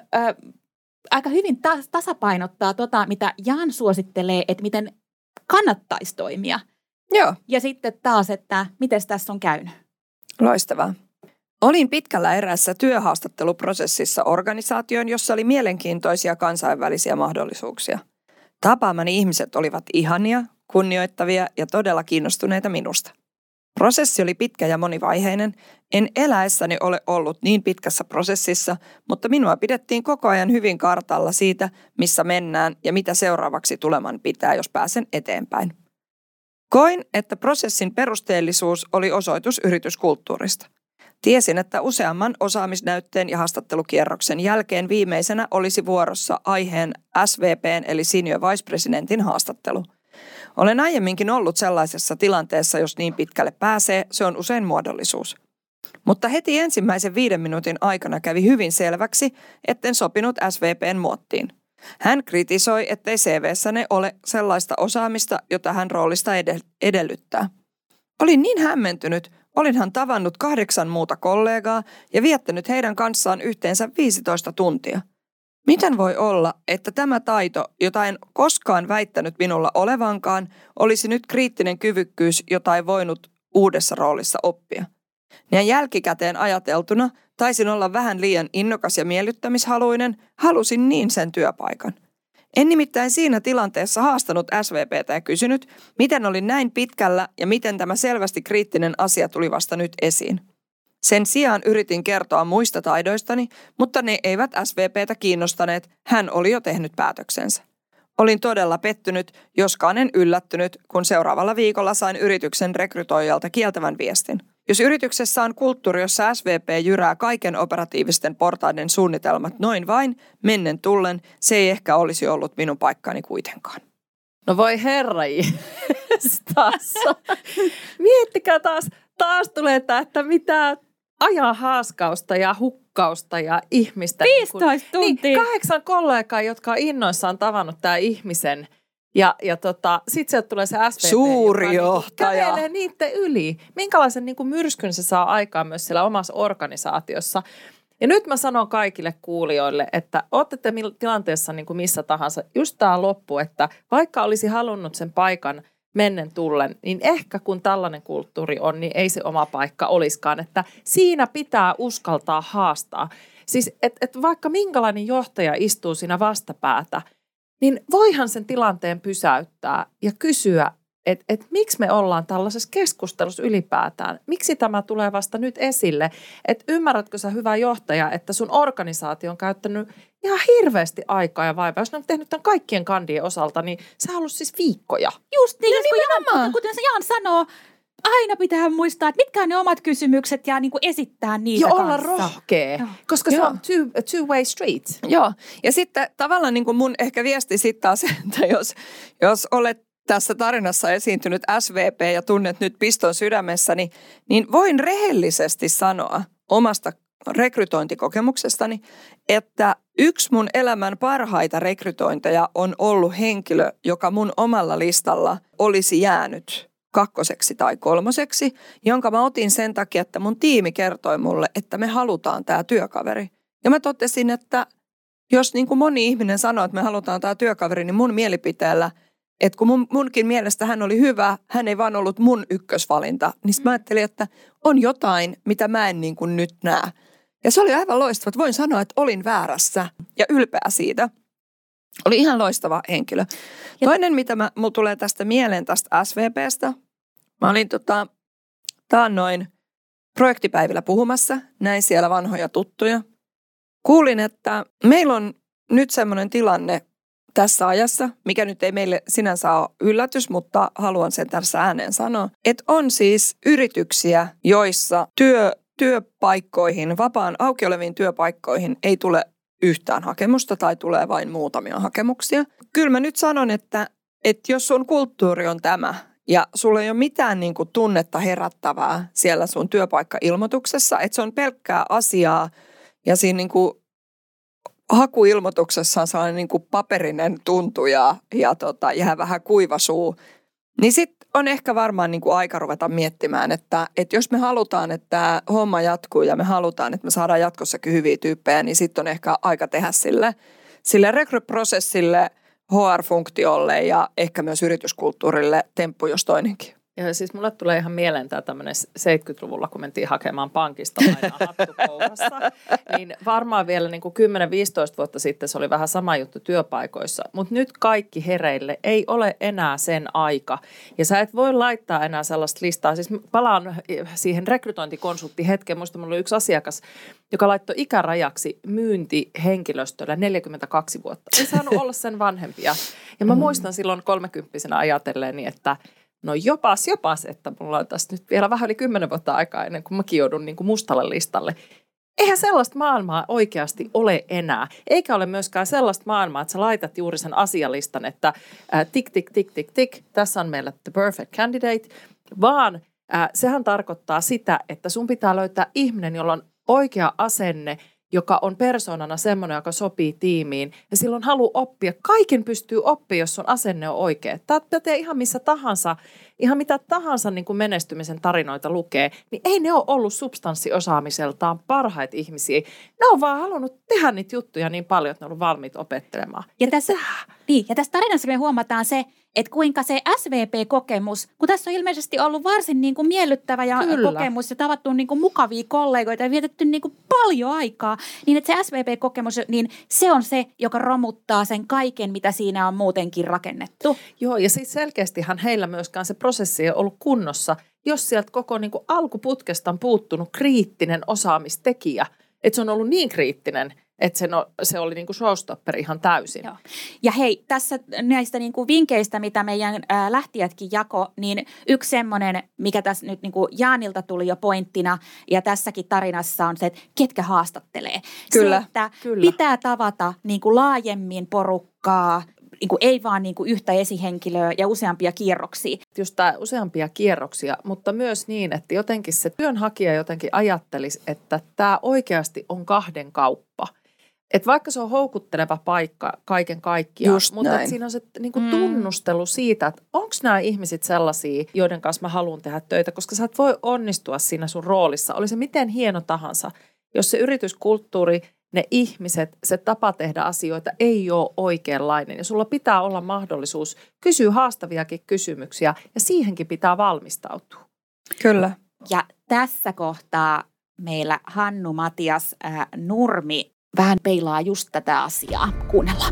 aika hyvin tasapainottaa mitä Jan suosittelee, että miten kannattaisi toimia. Joo. Ja sitten taas, että miten tässä on käynyt. Loistavaa. Olin pitkällä eräässä työhaastatteluprosessissa organisaatioon, jossa oli mielenkiintoisia kansainvälisiä mahdollisuuksia. Tapaamani ihmiset olivat ihania, kunnioittavia ja todella kiinnostuneita minusta. Prosessi oli pitkä ja monivaiheinen. En eläessäni ole ollut niin pitkässä prosessissa, mutta minua pidettiin koko ajan hyvin kartalla siitä, missä mennään ja mitä seuraavaksi tuleman pitää, jos pääsen eteenpäin. Koin, että prosessin perusteellisuus oli osoitus yrityskulttuurista. Tiesin, että useamman osaamisnäytteen ja haastattelukierroksen jälkeen viimeisenä olisi vuorossa aiheen SVP:n eli Senior Vice Presidentin haastattelu. Olen aiemminkin ollut sellaisessa tilanteessa, jos niin pitkälle pääsee, se on usein muodollisuus. Mutta heti ensimmäisen 5 minuutin aikana kävi hyvin selväksi, etten sopinut SVP:n muottiin. Hän kritisoi, ettei CV:ssäni ole sellaista osaamista, jota hän roolista edellyttää. Olin niin hämmentynyt, olinhan tavannut 8 muuta kollegaa ja viettänyt heidän kanssaan yhteensä 15 tuntia. Miten voi olla, että tämä taito, jota en koskaan väittänyt minulla olevankaan, olisi nyt kriittinen kyvykkyys, jota ei voinut uudessa roolissa oppia? Näin jälkikäteen ajateltuna taisin olla vähän liian innokas ja miellyttämishaluinen, halusin niin sen työpaikan. En nimittäin siinä tilanteessa haastanut SVP:tä ja kysynyt, miten olin näin pitkällä ja miten tämä selvästi kriittinen asia tuli vasta nyt esiin. Sen sijaan yritin kertoa muista taidoistani, mutta ne eivät SVP:tä kiinnostaneet, hän oli jo tehnyt päätöksensä. Olin todella pettynyt, joskaan en yllättynyt, kun seuraavalla viikolla sain yrityksen rekrytoijalta kieltävän viestin. Jos yrityksessä on kulttuuri, jossa SVP jyrää kaiken operatiivisten portaiden suunnitelmat noin vain, mennen tullen, se ei ehkä olisi ollut minun paikkani kuitenkaan. No voi herra taas. Miettikää taas tulee tämä, että mitä ajan haaskausta ja hukkausta ja ihmistä. 15 tuntia. Niin, 8 kollegaa, jotka on innoissaan tavannut tämä ihmisen. Ja sitten sieltä tulee se SVP, suuri joka johtaja. Kävelee niiden yli. Minkälaisen myrskyn se saa aikaan myös siellä omassa organisaatiossa. Ja nyt mä sanon kaikille kuulijoille, että ootte te tilanteessa missä tahansa. Just tämä loppu, että vaikka olisi halunnut sen paikan mennen tullen, niin ehkä kun tällainen kulttuuri on, niin ei se oma paikka olisikaan. Että siinä pitää uskaltaa haastaa. Siis, että vaikka minkälainen johtaja istuu siinä vastapäätä, niin voihan sen tilanteen pysäyttää ja kysyä, että miksi me ollaan tällaisessa keskustelussa ylipäätään? Miksi tämä tulee vasta nyt esille? Että ymmärrätkö sä, hyvä johtaja, että sun organisaatio on käyttänyt ihan hirveästi aikaa ja vaivaa. Jos ne on tehnyt tämän kaikkien kandien osalta, niin se on ollut siis viikkoja. Just niin, kuten se Jan sanoo, aina pitää muistaa, että mitkä on ne omat kysymykset ja esittää niitä kanssa. Ja olla rohkea, koska se on two-way street. Joo, ja sitten tavallaan mun ehkä viesti sitten taas, että jos olet tässä tarinassa esiintynyt SVP ja tunnet nyt piston sydämessäni, niin voin rehellisesti sanoa omasta rekrytointikokemuksestani, että yksi mun elämän parhaita rekrytointeja on ollut henkilö, joka mun omalla listalla olisi jäänyt 2. tai 3, jonka mä otin sen takia, että mun tiimi kertoi mulle, että me halutaan tämä työkaveri. Ja mä totesin, että jos moni ihminen sanoo, että me halutaan tämä työkaveri, niin mun mielipiteellä, että kun munkin mielestä hän oli hyvä, hän ei vaan ollut mun ykkösvalinta, niin mä ajattelin, että on jotain, mitä mä en nyt näe. Ja se oli aivan loistava, että voin sanoa, että olin väärässä ja ylpeä siitä. Oli ihan loistava henkilö. Toinen, mitä mulla tulee tästä mieleen tästä SVPstä, mä olin taannoin projektipäivillä puhumassa, näin siellä vanhoja tuttuja. Kuulin, että meillä on nyt semmoinen tilanne tässä ajassa, mikä nyt ei meille sinänsä ole yllätys, mutta haluan sen tässä ääneen sanoa, että on siis yrityksiä, joissa työpaikkoihin, vapaan auki oleviin työpaikkoihin ei tule yhtään hakemusta tai tulee vain muutamia hakemuksia. Kyllä mä nyt sanon, että jos sun kulttuuri on tämä ja sulla ei ole mitään tunnetta herättävää siellä sun työpaikkailmoituksessa, että se on pelkkää asiaa ja siinä hakuilmoituksessa on sellainen paperinen tuntu ja jää vähän kuiva suu, Niin sitten on ehkä varmaan niin kuin aika ruveta miettimään, että jos me halutaan, että homma jatkuu ja me halutaan, että me saadaan jatkossakin hyviä tyyppejä, niin sitten on ehkä aika tehdä sille rekryprosessille, HR-funktiolle ja ehkä myös yrityskulttuurille temppu jos toinenkin. Ja siis mulle tulee ihan mieleen tämä tämmöinen 70-luvulla, kun mentiin hakemaan pankista lainaa hattukourassa, niin varmaan vielä niin kuin 10-15 vuotta sitten se oli vähän sama juttu työpaikoissa, mutta nyt kaikki hereille ei ole enää sen aika. Ja sä et voi laittaa enää sellaista listaa. Siis palaan siihen rekrytointikonsulttiin hetken. Muista mulla oli yksi asiakas, joka laittoi ikärajaksi myyntihenkilöstöllä 42 vuotta. Ei saanut olla sen vanhempia. Ja mä muistan silloin 30-vuotiaana ajatelleeni, että no jopas, että mulla on tässä nyt vielä vähän yli 10 vuotta aikaa ennen kuin mäkin joudun niin kuin mustalle listalle. Eihän sellaista maailmaa oikeasti ole enää. Eikä ole myöskään sellaista maailmaa, että sä laitat juuri sen asialistan, että tik, tik, tik, tik, tik, tässä on meillä the perfect candidate, vaan sehän tarkoittaa sitä, että sun pitää löytää ihminen, jolla on oikea asenne, joka on persoonana semmoinen, joka sopii tiimiin ja silloin haluaa oppia. Kaiken pystyy oppimaan, jos sun asenne on oikea. Tämä pätee ihan missä tahansa, ihan mitä tahansa niin kuin menestymisen tarinoita lukee, niin ei ne ole ollut substanssiosaamiseltaan parhaita ihmisiä. Ne on vaan halunnut tehdä niitä juttuja niin paljon, että ne on ollut valmiit opettelemaan. Ja tässä tarinassa me huomataan se, että kuinka se SVP-kokemus, kun tässä on ilmeisesti ollut varsin niin kuin miellyttävä ja kokemus ja tavattu niin kuin mukavia kollegoita ja vietetty niin kuin paljon aikaa, niin että se SVP-kokemus, niin se on se, joka romuttaa sen kaiken, mitä siinä on muutenkin rakennettu. Joo, ja siis selkeästihan heillä myöskään se prosessi ei ollut kunnossa, jos sieltä koko niin kuin alkuputkesta on puuttunut kriittinen osaamistekijä, että se on ollut niin kriittinen, että se oli niin kuin showstopper ihan täysin. Joo. Ja hei, tässä näistä niin kuin vinkkeistä, mitä meidän lähtijätkin jako, niin yksi semmoinen, mikä tässä nyt niin kuin Jaanilta tuli jo pointtina, ja tässäkin tarinassa on se, että ketkä haastattelee. Kyllä, se, että pitää tavata niin kuin laajemmin porukkaa, niin kuin ei vaan niin kuin yhtä esihenkilöä ja useampia kierroksia. Just tämä useampia kierroksia, mutta myös niin, että jotenkin se työnhakija jotenkin ajattelisi, että tämä oikeasti on kahden kauppa. Että vaikka se on houkutteleva paikka kaiken kaikkiaan, just mutta että siinä on se niin kuin tunnustelu siitä, että onko nämä ihmiset sellaisia, joiden kanssa mä haluan tehdä töitä, koska sä et voi onnistua siinä sun roolissa. Oli se miten hieno tahansa, jos se yrityskulttuuri, ne ihmiset, se tapa tehdä asioita ei ole oikeanlainen. Ja sulla pitää olla mahdollisuus kysyä haastaviakin kysymyksiä ja siihenkin pitää valmistautua. Kyllä. Ja tässä kohtaa meillä Hannu Matias Nurmi vähän peilaa just tätä asiaa. Kuunnellaan.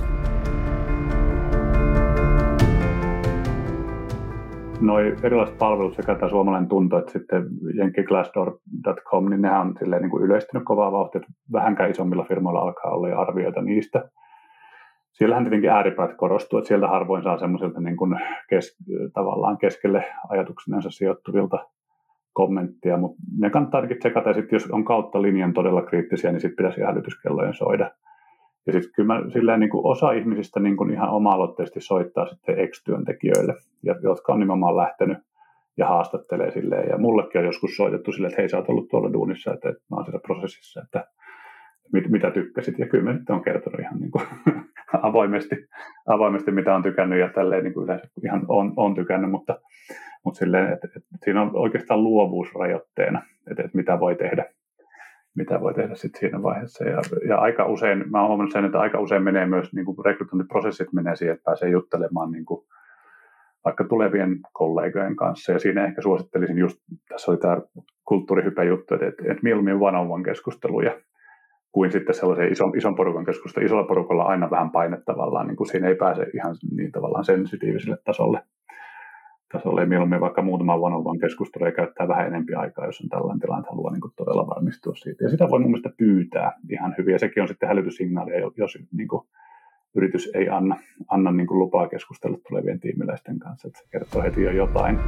Noi erilaiset palvelut sekä tämä suomalainen tunto, että sitten jenkkiglassdoor.com, niin nehän on silleen niin kuin yleistynyt kovaa vauhtia, että vähänkään isommilla firmoilla alkaa olla jo arvioita niistä. Siellähän tietenkin ääripäät korostuu, että sieltä harvoin saa semmoisilta niin kuin tavallaan keskelle ajatuksensa sijoittuvilta kommenttia, mutta ne kannattaa ainakin tsekata, ja sitten jos on kautta linjan todella kriittisiä, niin sitten pitäisi hälytyskellojen soida. Ja sitten kyllä mä silleen niin kuin osa ihmisistä niin kuin ihan oma-aloitteisesti soittaa sitten ex-työntekijöille, jotka on nimenomaan lähtenyt ja haastattelee silleen. Ja mullekin on joskus soitettu silleen, että hei, sä oot ollut tuolla duunissa, että mä oon siellä prosessissa, että mitä tykkäsit. Ja kyllä mä sitten on kertonut ihan niin kuin avoimesti, mitä on tykännyt ja tälleen niin kuin yleensä ihan on tykännyt, mutta silleen, että siinä on oikeastaan luovuus rajoitteena, että mitä voi tehdä sitten siinä vaiheessa. Ja aika usein, mä oon huomannut sen, että aika usein menee myös, niin kuin rekrytointiprosessit menee siihen, että pääsee juttelemaan niin kuin vaikka tulevien kollegojen kanssa. Ja siinä ehkä suosittelisin just, tässä oli tämä kulttuurihype-juttu, että mieluummin one-on-one keskusteluja kuin sitten sellaisen ison porukan keskustelua. Isolla porukalla on aina vähän paine tavallaan, niin kuin siinä ei pääse ihan niin tavallaan sensitiiviselle tasolle. Ei mieluummin vaikka muutama one-on-one keskustelu ja käyttää vähän enemmän aikaa, jos on tällainen tilanne, että haluaa niin kuin todella varmistua siitä. Ja sitä voi mun mielestä pyytää ihan hyvin. Ja sekin on sitten hälytyssignaalia, jos niin kuin yritys ei anna niin kuin lupaa keskustella tulevien tiimiläisten kanssa. Että se kertoo heti jo jotain.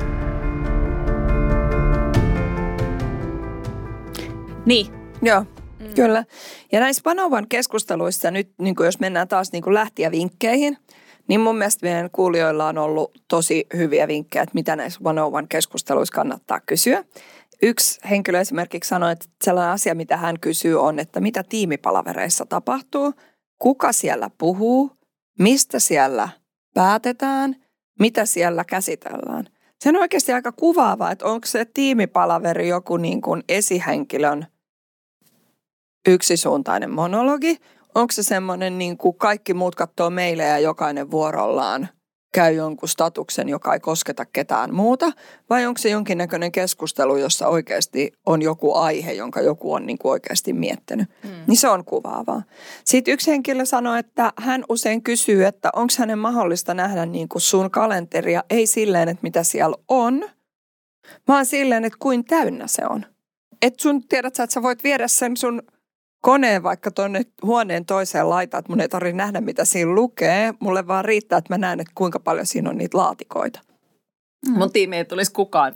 Niin. Joo. Kyllä. Ja näissä one-on-one keskusteluissa nyt, niin kuin jos mennään taas niin kuin lähtijävinkkeihin, niin mun mielestä meidän kuulijoilla on ollut tosi hyviä vinkkejä, että mitä näissä one-on-one keskusteluissa kannattaa kysyä. Yksi henkilö esimerkiksi sanoi, että sellainen asia, mitä hän kysyy on, että mitä tiimipalavereissa tapahtuu, kuka siellä puhuu, mistä siellä päätetään, mitä siellä käsitellään. Se on oikeasti aika kuvaavaa, että onko se tiimipalaveri joku niin kuin esihenkilön yksisuuntainen monologi. Onko se semmoinen niin kuin kaikki muut katsoo meille ja jokainen vuorollaan käy jonkun statuksen, joka ei kosketa ketään muuta. Vai onko se jonkinnäköinen keskustelu, jossa oikeasti on joku aihe, jonka joku on niin kuin oikeasti miettinyt. Niin se on kuvaavaa. Sitten yksi henkilö sanoi, että hän usein kysyy, että onko hänen mahdollista nähdä niin kuin sun kalenteria. Ei silleen, että mitä siellä on, vaan silleen, että kuin täynnä se on. Että sun tiedät sä, että sä voit viedä sen sun koneen vaikka tuonne huoneen toiseen laitaan, että mun ei tarvitse nähdä, mitä siinä lukee. Mulle vaan riittää, että mä näen, että kuinka paljon siinä on niitä laatikoita. Mun tiimi ei tulisi kukaan.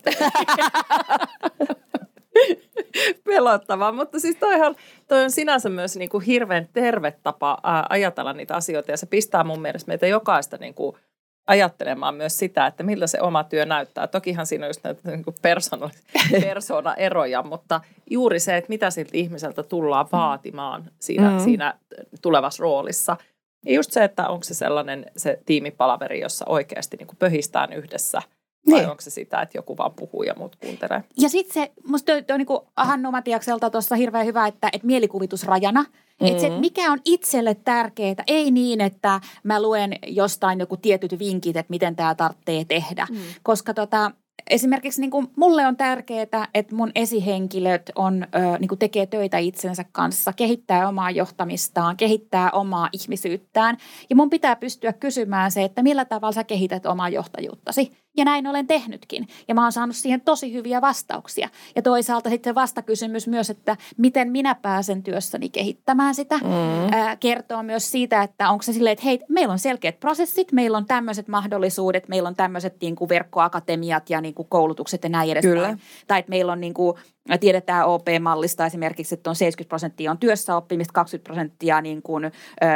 Pelottavaa, mutta siis toi on sinänsä myös niin kuin hirveän terve tapa ajatella niitä asioita ja se pistää mun mielestä meitä jokaista niin kuin ajattelemaan myös sitä, että miltä se oma työ näyttää. Tokihan siinä on just näitä niin kuin persoonaeroja, mutta juuri se, että mitä siltä ihmiseltä tullaan vaatimaan siinä tulevassa roolissa. Ja just se, että onko se sellainen se tiimipalaveri, jossa oikeasti niin kuin pöhistään yhdessä, vai onko se sitä, että joku vaan puhuu ja muut kuuntelee. Ja sitten se, musta on niin kuin Hannu Matiakselta tuossa hirveän hyvä, että mielikuvitus rajana. Että se, mikä on itselle tärkeää, ei niin, että mä luen jostain joku tietyt vinkit, että miten tämä tarvitsee tehdä. Koska esimerkiksi niin kuin mulle on tärkeää, että mun esihenkilöt niin kuin tekee töitä itsensä kanssa, kehittää omaa johtamistaan, kehittää omaa ihmisyyttään. Ja mun pitää pystyä kysymään se, että millä tavalla sä kehität omaa johtajuuttasi. Ja näin olen tehnytkin. Ja mä oon saanut siihen tosi hyviä vastauksia. Ja toisaalta sitten se vastakysymys myös, että miten minä pääsen työssäni kehittämään sitä. Kertoo myös siitä, että onko se silleen, että hei, meillä on selkeät prosessit, meillä on tämmöiset mahdollisuudet, meillä on tämmöiset niin kuin verkkoakatemiat ja niin kuin koulutukset ja näin edespäin. Kyllä. Tai että meillä on niin kuin, tiedetään OP-mallista esimerkiksi, että on 70% on työssä oppimista, 20% niin kuin,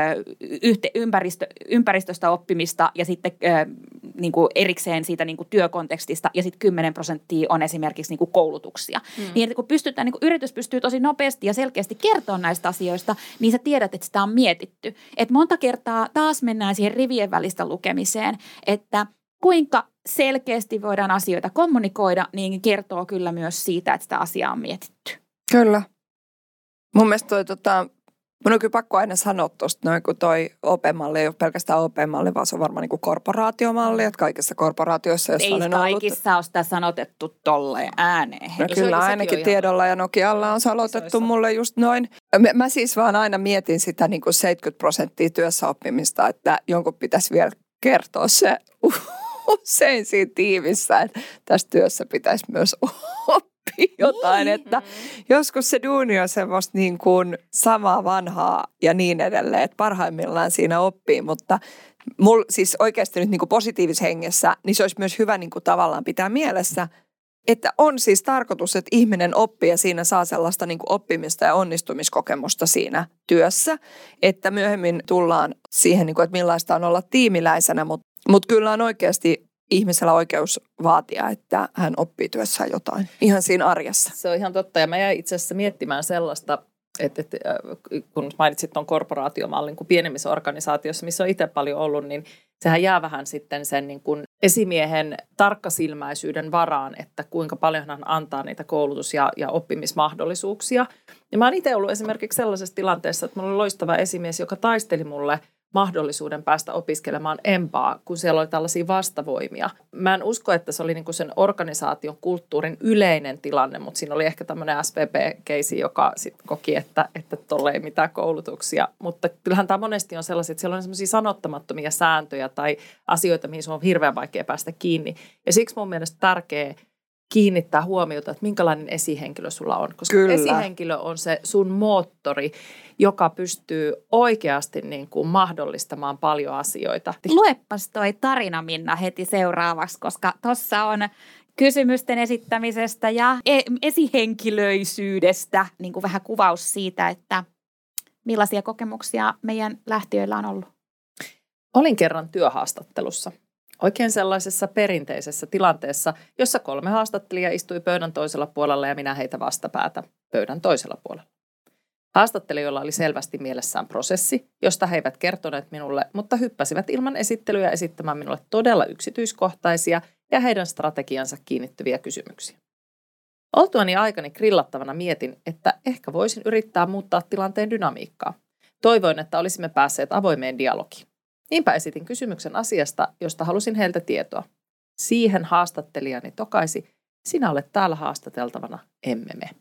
ympäristöstä oppimista ja sitten niin kuin erikseen siitä niin kuin työkontekstista ja sitten 10% on esimerkiksi niin kuin koulutuksia. Niin että kun pystytään, niin kuin yritys pystyy tosi nopeasti ja selkeästi kertoa näistä asioista, niin sä tiedät, että sitä on mietitty. Että monta kertaa taas mennään siihen rivien välistä lukemiseen, että kuinka selkeästi voidaan asioita kommunikoida, niin kertoo kyllä myös siitä, että sitä asiaa on mietitty. Kyllä. Mun mielestä mun on kyllä pakko aina sanoa tuosta, noin kun toi OP-malli ei ole pelkästään OP-malli, vaan se on varmaan niin kuin korporaatiomalli, että kaikissa korporaatioissa, joissa ei olen ollut. Ei kaikissa ole sitä sanotettu tolleen ääneen. No kyllä ainakin Tiedolla ja Nokialla on sanotettu mulle just noin. Mä siis vaan aina mietin sitä niin kuin 70% työssäoppimista, että jonkun pitäisi vielä kertoa se usein siinä tiimissä, että tässä työssä pitäisi myös oppia jotain, että joskus se duuni on semmoista niin kuin samaa vanhaa ja niin edelleen, että parhaimmillaan siinä oppii, mutta siis oikeasti nyt niin kuin positiivisessa hengessä, niin se olisi myös hyvä niin kuin tavallaan pitää mielessä, että on siis tarkoitus, että ihminen oppii ja siinä saa sellaista niin kuin oppimista ja onnistumiskokemusta siinä työssä, että myöhemmin tullaan siihen, niin kuin, että millaista on olla tiimiläisenä, mutta kyllä on oikeasti ihmisellä oikeus vaatia, että hän oppii työssään jotain ihan siinä arjessa. Se on ihan totta ja mä jäin itse asiassa miettimään sellaista, että kun mainitsit tuon korporaatiomallin, kun pienemmissä organisaatioissa, missä on itse paljon ollut, niin sehän jää vähän sitten sen niin kuin esimiehen tarkkasilmäisyyden varaan, että kuinka paljon hän antaa niitä koulutus- ja oppimismahdollisuuksia. Ja mä oon itse ollut esimerkiksi sellaisessa tilanteessa, että mulla oli loistava esimies, joka taisteli mulle mahdollisuuden päästä opiskelemaan EMPAa, kun siellä oli tällaisia vastavoimia. Mä en usko, että se oli niinku sen organisaation kulttuurin yleinen tilanne, mutta siinä oli ehkä tämmöinen SVP-keisi, joka sitten koki, että tuolla ei mitään koulutuksia. Mutta kyllähän tämä monesti on sellaisia, että siellä on sellaisia sanottamattomia sääntöjä tai asioita, mihin sun on hirveän vaikea päästä kiinni. Ja siksi mun mielestä tärkeää kiinnittää huomiota, että minkälainen esihenkilö sulla on. Koska kyllä, esihenkilö on se sun moottori, joka pystyy oikeasti niin kuin mahdollistamaan paljon asioita. Luepas toi tarina, Minna, heti seuraavaksi, koska tuossa on kysymysten esittämisestä ja esihenkilöisyydestä niin kuin vähän kuvaus siitä, että millaisia kokemuksia meidän lähtiöillä on ollut. Olin kerran työhaastattelussa. Oikein sellaisessa perinteisessä tilanteessa, jossa 3 haastattelijaa istui pöydän toisella puolella ja minä heitä vastapäätä pöydän toisella puolella. Haastattelijoilla oli selvästi mielessään prosessi, josta he eivät kertoneet minulle, mutta hyppäsivät ilman esittelyä esittämään minulle todella yksityiskohtaisia ja heidän strategiansa kiinnittyviä kysymyksiä. Oltuani aikani grillattavana mietin, että ehkä voisin yrittää muuttaa tilanteen dynamiikkaa. Toivoin, että olisimme päässeet avoimeen dialogiin. Niinpä esitin kysymyksen asiasta, josta halusin heiltä tietoa. Siihen haastattelijani tokaisi, sinä olet täällä haastateltavana, emme me.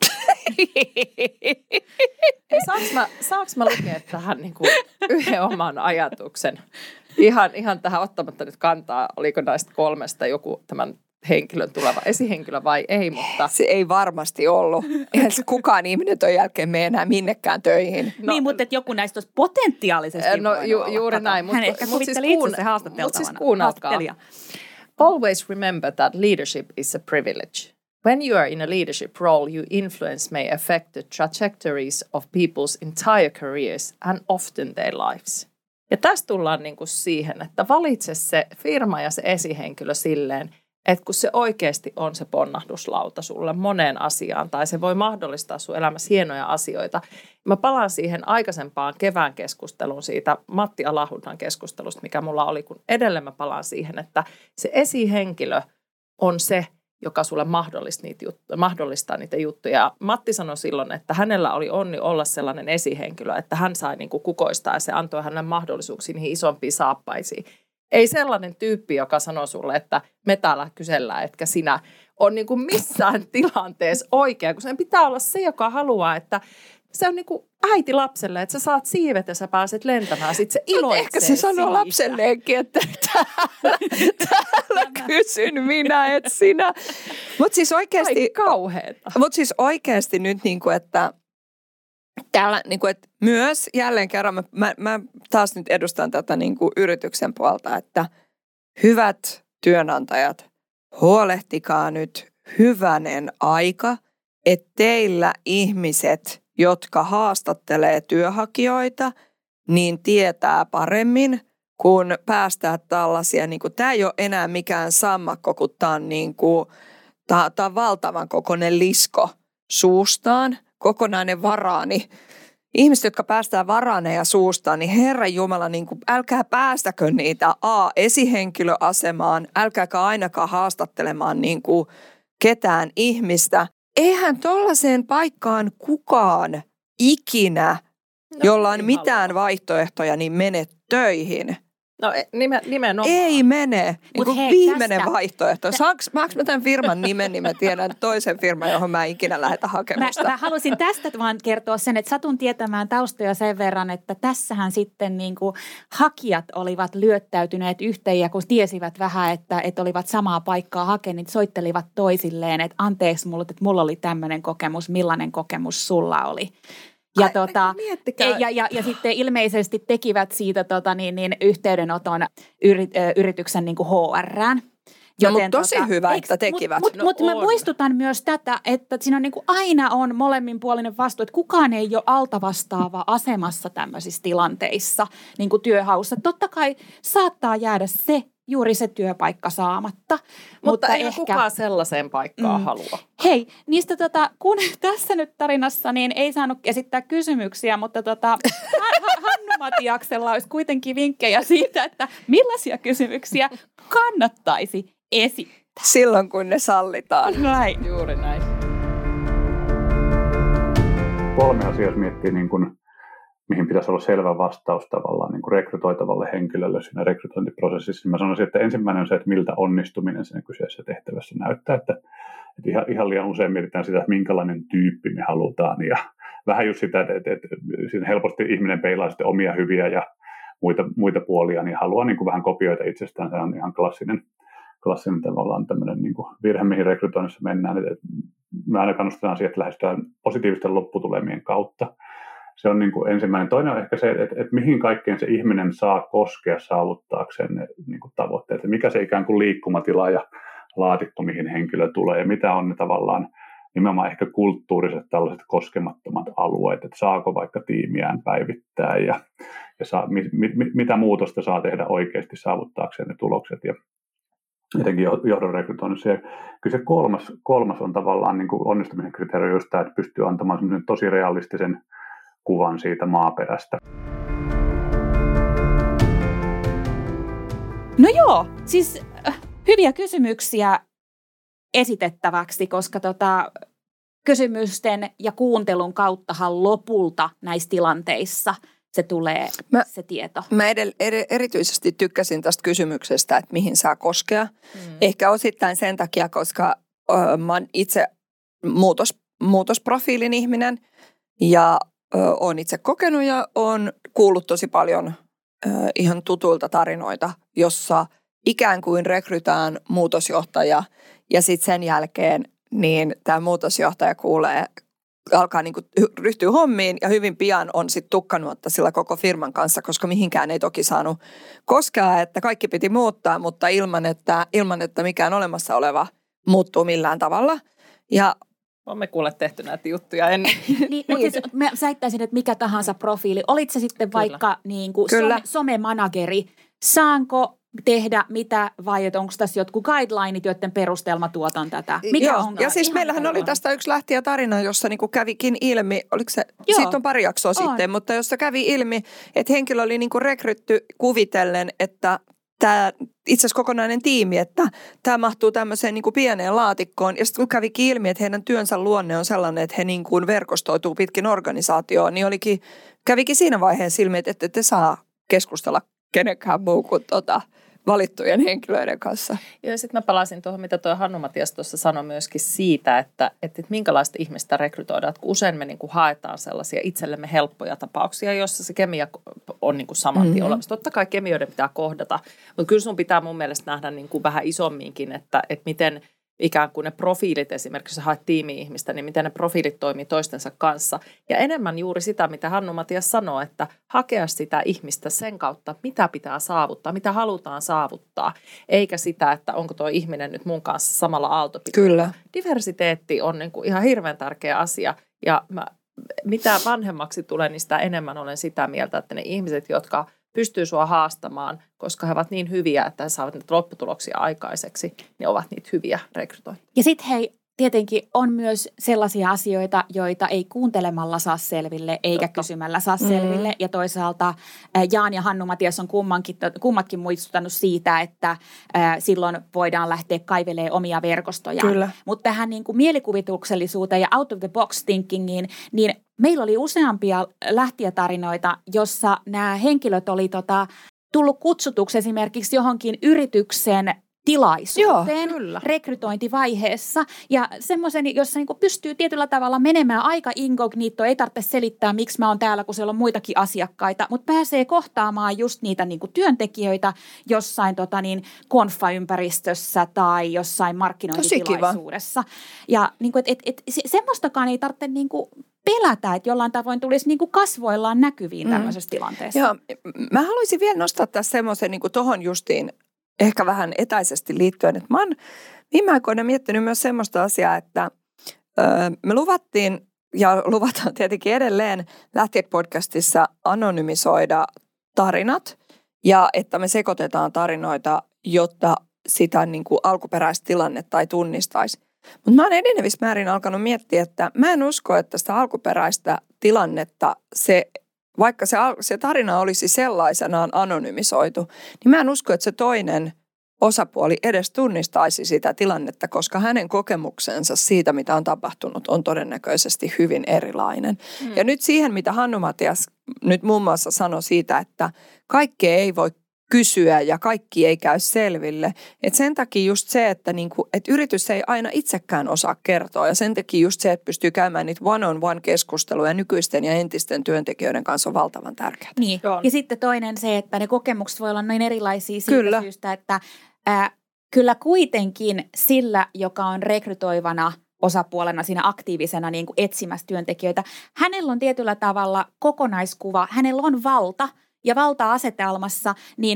Saanko mä lukea tähän niin kuin yhden oman ajatuksen? Ihan tähän ottamatta nyt kantaa, oliko näistä 3 joku tämän henkilön tuleva esihenkilö vai ei, mutta... Se ei varmasti ollut. Eihän kukaan ihminen ton jälkeen mene enää minnekään töihin. No, niin, mutta että joku näistä olisi potentiaalisesti juuri näin. Hän ehkä kuvitteli itsensä haastateltavana. Kuunnelkaa. Always remember that leadership is a privilege. When you are in a leadership role, your influence may affect the trajectories of people's entire careers and often their lives. Ja tässä tullaan niin kuin siihen, että valitse se firma ja se esihenkilö silleen, että kun se oikeasti on se ponnahduslauta sulle moneen asiaan, tai se voi mahdollistaa sun elämässä hienoja asioita. Mä palaan siihen aikaisempaan kevään keskusteluun siitä Matti Alahunnan keskustelusta, mikä mulla oli, kun edelleen mä palaan siihen, että se esihenkilö on se, joka sulle mahdollistaa niitä juttuja. Matti sanoi silloin, että hänellä oli onni olla sellainen esihenkilö, että hän sai niin kuin kukoistaa ja se antoi hänelle mahdollisuuksia niihin isompiin saappaisiin. Ei sellainen tyyppi, joka sanoo sulle, että me täällä kysellään, etkä sinä on niin kuin missään tilanteessa oikea, kun sen pitää olla se, joka haluaa, että se on niin kuin äiti lapselle, että sä saat siivet ja sä pääset lentämään. Sitten se iloitsee ehkä se sanoo siitä lapselleenkin, että täällä kysyn minä, et sinä. Mutta siis oikeasti... kauheeta. Mutta siis oikeasti nyt niin kuin, että... Täällä, niin kuin, että myös jälleen kerran, mä taas nyt edustan tätä niin kuin yrityksen puolta, että hyvät työnantajat, huolehtikaa nyt hyvänen aika, että teillä ihmiset, jotka haastattelee työnhakijoita, niin tietää paremmin, kun päästää tällaisia, niin kuin, tämä ei ole enää mikään sammakko, kun tämä on, niin kuin, tämä on valtavan kokoinen lisko suustaan, kokonainen varaani. Ihmiset, jotka päästään varaaneja suustaan, niin Herran Jumala, niin kuin, älkää päästäkö niitä esihenkilöasemaan, älkääkä ainakaan haastattelemaan niin kuin ketään ihmistä. Eihän tollaiseen paikkaan kukaan ikinä, jolla on mitään vaihtoehtoja, niin mene töihin. No nimenomaan. Ei mene. Niin hei, viimeinen tästä vaihtoehto. Saanko mä tämän firman nimen, niin mä tiedän toisen firman, johon mä ikinä lähetä hakemusta. Mä halusin tästä vaan kertoa sen, että satun tietämään taustoja sen verran, että tässähän sitten niin kuin hakijat olivat lyöttäytyneet yhteen ja kun tiesivät vähän, että olivat samaa paikkaa hakeneet, niin soittelivat toisilleen, että anteeksi mulle, että mulla oli tämmöinen kokemus, millainen kokemus sulla oli. Ja, ja sitten ilmeisesti tekivät siitä yhteydenoton yrityksen niin kuin HR:ään. No, mutta tosi hyvä, että tekivät. Mutta mä muistutan myös tätä, että siinä on niin kuin aina on molemminpuolinen vastuu, että kukaan ei ole altavastaava asemassa tämmöisissä tilanteissa niin kuin työhaussa. Totta kai saattaa jäädä juuri se työpaikka saamatta. Mutta ei ehkä kukaan sellaiseen paikkaan halua. Hei, niistä kun tässä nyt tarinassa niin ei saanut esittää kysymyksiä, mutta Hannu Matiaksella olisi kuitenkin vinkkejä siitä, että millaisia kysymyksiä kannattaisi esittää. Silloin kun ne sallitaan. Näin. Juuri näin. 3 asiaa, jos miettii niin kuin mihin pitäisi olla selvä vastaus tavallaan niin kuin rekrytoitavalle henkilölle siinä rekrytointiprosessissa. Mä sanoisin, että ensimmäinen on se, että miltä onnistuminen siinä kyseisessä tehtävässä näyttää. Että ihan liian usein mietitään sitä, että minkälainen tyyppi me halutaan. Ja vähän just sitä, että siinä helposti ihminen peilaa sitten omia hyviä ja muita puolia, niin haluaa niin kuin vähän kopioita itsestään. Se on ihan klassinen tavallaan tämmöinen niin kuin virhe, mihin rekrytoinnissa mennään. Me aina kannustetaan siihen, että lähestytään positiivisten lopputulemien kautta. Se on niin kuin ensimmäinen. Toinen on ehkä se, että mihin kaikkeen se ihminen saa koskea saavuttaakseen ne niin kuin tavoitteet. Että mikä se ikään kuin liikkumatila ja laatikko, mihin henkilö tulee ja mitä on ne tavallaan nimenomaan ehkä kulttuuriset tällaiset koskemattomat alueet. Että saako vaikka tiimiään päivittää ja mitä muutosta saa tehdä oikeasti saavuttaakseen ne tulokset ja etenkin johdon rekrytoinnissa. Ja kyllä se kolmas on tavallaan niin kuin onnistumisen kriteeri just tämä, että pystyy antamaan tosi realistisen kuvan siitä maaperästä. No joo, siis hyviä kysymyksiä esitettäväksi, koska kysymysten ja kuuntelun kauttahan lopulta näissä tilanteissa se tulee se tieto. Mä erityisesti tykkäsin tästä kysymyksestä, että mihin saa koskea. Ehkä osittain sen takia, koska mä oon itse muutosprofiilin ihminen ja oon itse kokenut ja oon kuullut tosi paljon ihan tutuilta tarinoita, jossa ikään kuin rekrytään muutosjohtaja ja sitten sen jälkeen niin tämä muutosjohtaja alkaa niinku ryhtyä hommiin ja hyvin pian on sitten tukkanuotta sillä koko firman kanssa, koska mihinkään ei toki saanut koskea, että kaikki piti muuttaa, mutta ilman että mikään olemassa oleva muuttuu millään tavalla. Ja olemme kuule tehty näitä juttuja ennen. Mutta siis mä väittäisin, että mikä tahansa profiili. Olit se sitten vaikka niinku somemanageri, saanko tehdä mitä vai onko tässä jotkut guidelineit, joiden perusteella tuotan tätä? Mikä on? Ja siis meillähän oli tästä yksi lähtijätarina, jossa niinku kävikin ilmi, oliko se, siitä on pari jaksoa sitten, mutta jossa kävi ilmi, että henkilö oli niinku rekrytty kuvitellen, että tämä itse asiassa kokonainen tiimi, että tämä mahtuu tämmöiseen niin kuin pieneen laatikkoon. Ja sitten kun kävikin ilmi, että heidän työnsä luonne on sellainen, että he niin kuin verkostoituu pitkin organisaatioon, niin kävikin siinä vaiheessa ilmi, että ette saa keskustella kenenkään muu kuin valittujen henkilöiden kanssa. Ja sitten mä palasin tuohon, mitä tuo Hannu-Matias tuossa sanoi myöskin siitä, että minkälaista ihmistä rekrytoidaan. Että usein me niin kuin haetaan sellaisia itsellemme helppoja tapauksia, joissa se kemia on niin kuin saman tien olemassa. Totta kai kemioiden pitää kohdata, mutta kyllä sun pitää mun mielestä nähdä niin kuin vähän isomminkin, että miten ikään kuin ne profiilit esimerkiksi, jos haet tiimi-ihmistä, niin miten ne profiilit toimii toistensa kanssa. Ja enemmän juuri sitä, mitä Hannu-Matias sanoo, että hakea sitä ihmistä sen kautta, mitä pitää saavuttaa, mitä halutaan saavuttaa, eikä sitä, että onko tuo ihminen nyt mun kanssa samalla aaltopituudella. Kyllä. Diversiteetti on niin kuin ihan hirveän tärkeä asia ja mitä vanhemmaksi tulee, niin sitä enemmän olen sitä mieltä, että ne ihmiset, jotka pystyy sua haastamaan, koska he ovat niin hyviä, että he saavat niitä lopputuloksia aikaiseksi, niin ovat niitä hyviä rekrytointia. Ja sitten hei, tietenkin on myös sellaisia asioita, joita ei kuuntelemalla saa selville, eikä kysymällä saa selville. Ja toisaalta Jaan ja Hannu-Matias on kummatkin muistuttanut siitä, että silloin voidaan lähteä kaivelemaan omia verkostoja. Mutta tähän niin kuin mielikuvituksellisuuteen ja out of the box thinkingiin, niin meillä oli useampia lähtijätarinoita, jossa nämä henkilöt oli tullut kutsutuksi esimerkiksi johonkin yrityksen tilaisuuteen rekrytointivaiheessa ja semmoisen, jossa niinku pystyy tietyllä tavalla menemään aika incognito, ei tarvitse selittää, miksi mä oon täällä, kun siellä on muitakin asiakkaita, mutta pääsee kohtaamaan just niitä niinku työntekijöitä jossain konfa-ympäristössä tai jossain markkinointitilaisuudessa. Ja niinku, semmoistakaan ei tarvitse niinku pelätä, että jollain tavoin tulisi niinku kasvoillaan näkyviin tämmöisessä tilanteessa. Joo, mä haluaisin vielä nostaa tässä semmoisen niinku tohon justiin ehkä vähän etäisesti liittyen, että mä oon viime aikoina miettinyt myös semmoista asiaa, että me luvattiin ja luvataan tietenkin edelleen Lähtijät-podcastissa anonymisoida tarinat ja että me sekoitetaan tarinoita, jotta sitä niin kuin alkuperäistä tilannetta ei tunnistaisi. Mutta mä oon enenevissä määrin alkanut miettiä, että mä en usko, että sitä alkuperäistä tilannetta vaikka se tarina olisi sellaisenaan anonymisoitu, niin mä en usko, että se toinen osapuoli edes tunnistaisi sitä tilannetta, koska hänen kokemuksensa siitä, mitä on tapahtunut, on todennäköisesti hyvin erilainen. Ja nyt siihen, mitä Hannu-Matias nyt muun muassa sanoi siitä, että kaikkea ei voi kysyä ja kaikki ei käy selville. Et sen takia just se, että yritys ei aina itsekään osaa kertoa ja sen takia just se, että pystyy käymään niitä one-on-one keskusteluja nykyisten ja entisten työntekijöiden kanssa on valtavan tärkeää. Niin. Ja sitten toinen se, että ne kokemukset voi olla noin erilaisia siitä syystä, että kyllä kuitenkin sillä, joka on rekrytoivana osapuolena siinä aktiivisena niin kuin etsimässä työntekijöitä, hänellä on tietyllä tavalla kokonaiskuva, hänellä on valta. Ja valta-asetelmassa, niin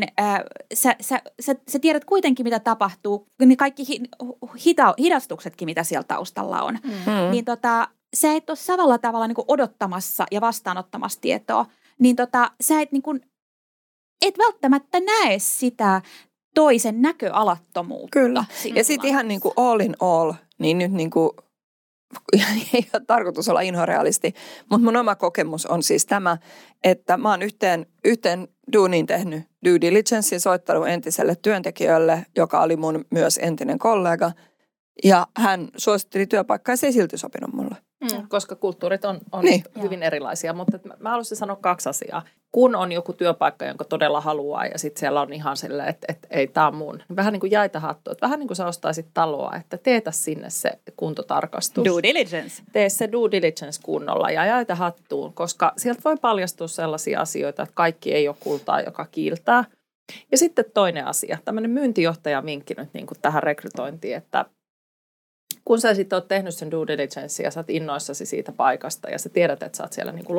sä tiedät kuitenkin, mitä tapahtuu, niin kaikki hidastuksetkin, mitä siellä taustalla on. Niin sä et ole samalla tavalla niin kuin odottamassa ja vastaanottamassa tietoa, niin sä et, niin kuin, et välttämättä näe sitä toisen näköalattomuutta. Kyllä. Ja sitten ihan niin kuin all in all, niin nyt niin kuin ei ole tarkoitus olla inhorealisti, mutta mun oma kokemus on siis tämä, että mä oon yhteen duuniin tehnyt due diligencein, soittanut entiselle työntekijälle, joka oli mun myös entinen kollega, ja hän suositteli työpaikkaa ja se ei silti sopinut mulle. Koska kulttuurit on niin. hyvin erilaisia, mutta mä haluaisin sanoa 2 asiaa. Kun on joku työpaikka, jonka todella haluaa ja sitten siellä on ihan silleen, että ei tämä on mun. Vähän niin kuin jaita hattua, että vähän niin kuin sä ostaisit taloa, että teetä sinne se kuntotarkastus. Due diligence. Tee se due diligence kunnolla ja jaita hattuun, koska sieltä voi paljastua sellaisia asioita, että kaikki ei ole kultaa, joka kiiltää. Ja sitten toinen asia, tämmöinen myyntijohtajan vinkki nyt niin kuin tähän rekrytointiin, että kun sä sitten oot tehnyt sen due diligence ja sä oot innoissasi siitä paikasta ja sä tiedät, että sä oot siellä niin kuin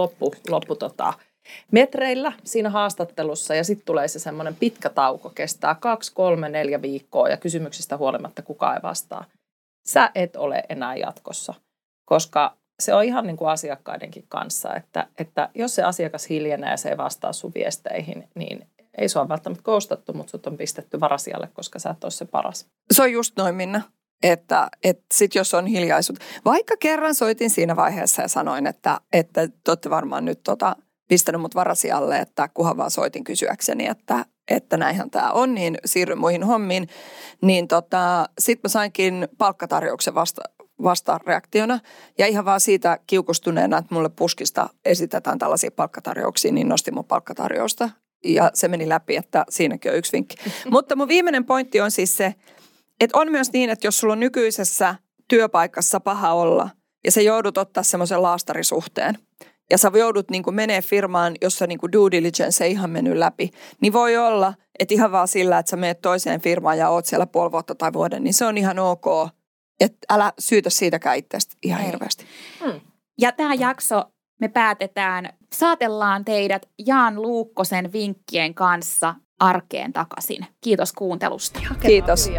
metreillä siinä haastattelussa ja sitten tulee se semmoinen pitkä tauko, kestää 2, 3, 4 viikkoa ja kysymyksistä huolimatta kukaan ei vastaa. Sä et ole enää jatkossa, koska se on ihan niin kuin asiakkaidenkin kanssa, että jos se asiakas hiljenee ja se ei vastaa sun viesteihin, niin ei sua välttämättä ghostattu, mutta sut on pistetty varasijalle, koska sä et ole se paras. Se on just noin, Minna. Että sit jos on hiljaisuutta. Vaikka kerran soitin siinä vaiheessa ja sanoin, että te olette varmaan nyt pistänyt mut varasijalle, että kunhan vaan soitin kysyäkseni, että näinhän tämä on, niin siirryn muihin hommiin. Niin sit mä sainkin palkkatarjouksen vastareaktiona ja ihan vaan siitä kiukustuneena, että mulle puskista esitetään tällaisia palkkatarjouksia, niin nostin mun palkkatarjousta ja se meni läpi, että siinäkin on yksi vinkki. Mutta mun viimeinen pointti on siis se, että on myös niin, että jos sulla on nykyisessä työpaikassa paha olla ja sä joudut ottaa semmoisen laastarisuhteen ja sä joudut niin kuin menee firmaan, jossa niin kuin due diligence ei ihan mennyt läpi, niin voi olla, että ihan vaan sillä, että sä menet toiseen firmaan ja oot siellä puoli vuotta tai vuoden, niin se on ihan ok. Että älä syytä siitäkään itsestä ihan hirveästi. Ja tämä jakso me saatellaan teidät Jaan Luukkosen vinkkien kanssa arkeen takaisin. Kiitos kuuntelusta. Kiitos.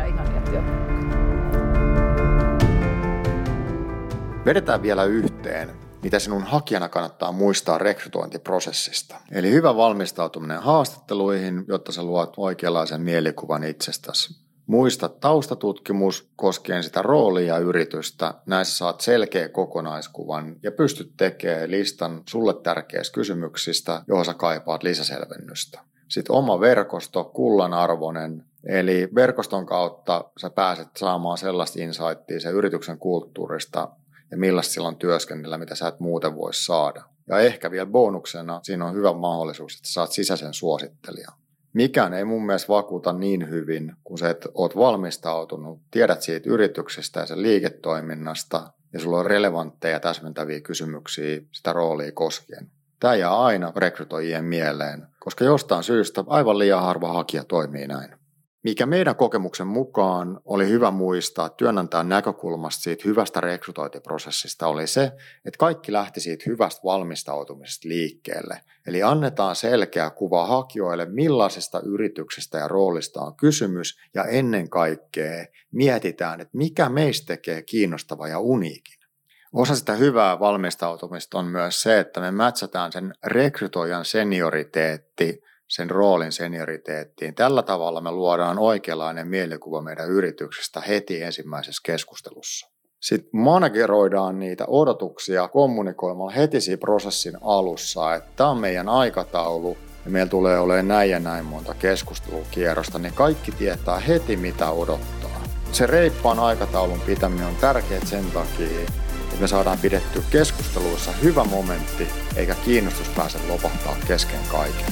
Vedetään vielä yhteen, mitä sinun hakijana kannattaa muistaa rekrytointiprosessista. Eli hyvä valmistautuminen haastatteluihin, jotta sä luot oikeanlaisen mielikuvan itsestäsi. Muista taustatutkimus koskien sitä roolia ja yritystä. Näissä saat selkeä kokonaiskuvan ja pystyt tekemään listan sulle tärkeistä kysymyksistä, johon sä kaipaat lisäselvennystä. Sitten oma verkosto, kullanarvoinen, eli verkoston kautta sä pääset saamaan sellaista insightia sen yrityksen kulttuurista ja millaista sillä on työskennellä, mitä sä et muuten voi saada. Ja ehkä vielä bonuksena siinä on hyvä mahdollisuus, että saat sisäisen suosittelijan. Mikään ei mun mielestä vakuuta niin hyvin, kun sä oot valmistautunut, tiedät siitä yrityksestä ja sen liiketoiminnasta ja sulla on relevantteja täsmentäviä kysymyksiä sitä roolia koskien. Tämä jää aina rekrytoijien mieleen, koska jostain syystä aivan liian harva hakija toimii näin. Mikä meidän kokemuksen mukaan oli hyvä muistaa työnantajan näkökulmasta siitä hyvästä rekrytointiprosessista oli se, että kaikki lähti siitä hyvästä valmistautumisesta liikkeelle. Eli annetaan selkeä kuva hakijoille, millaisesta yrityksestä ja roolista on kysymys ja ennen kaikkea mietitään, että mikä meistä tekee kiinnostava ja uniikin. Osa sitä hyvää valmistautumista on myös se, että me matchataan sen rekrytoijan senioriteetti sen roolin senioriteettiin. Tällä tavalla me luodaan oikeanlainen mielikuva meidän yrityksestä heti ensimmäisessä keskustelussa. Sitten manageroidaan niitä odotuksia kommunikoimalla heti siinä prosessin alussa, että tämä on meidän aikataulu ja meillä tulee olemaan näin ja näin monta keskustelukierrosta, niin kaikki tietää heti mitä odottaa. Se reippaan aikataulun pitäminen on tärkeää sen takia, että me saadaan pidettyä keskusteluissa hyvä momentti eikä kiinnostus pääse lopahtaa kesken kaiken.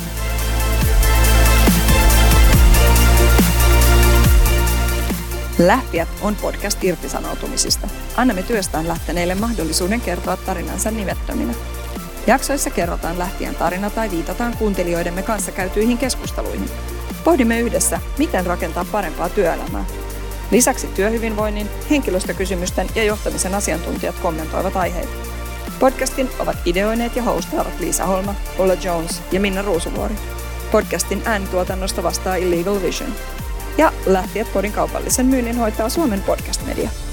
Lähtijät on podcast irtisanoutumisista. Annamme työstään lähteneille mahdollisuuden kertoa tarinansa nimettöminä. Jaksoissa kerrotaan lähtijän tarina tai viitataan kuuntelijoidemme kanssa käytyihin keskusteluihin. Pohdimme yhdessä, miten rakentaa parempaa työelämää. Lisäksi työhyvinvoinnin, henkilöstökysymysten ja johtamisen asiantuntijat kommentoivat aiheita. Podcastin ovat ideoineet ja hostaavat Liisa Holma, Ulla Jones ja Minna Ruusuvuori. Podcastin äänituotannosta vastaa Illegal Vision. Ja Lähtijät podin kaupallisen myynnin hoitaa Suomen podcast Media.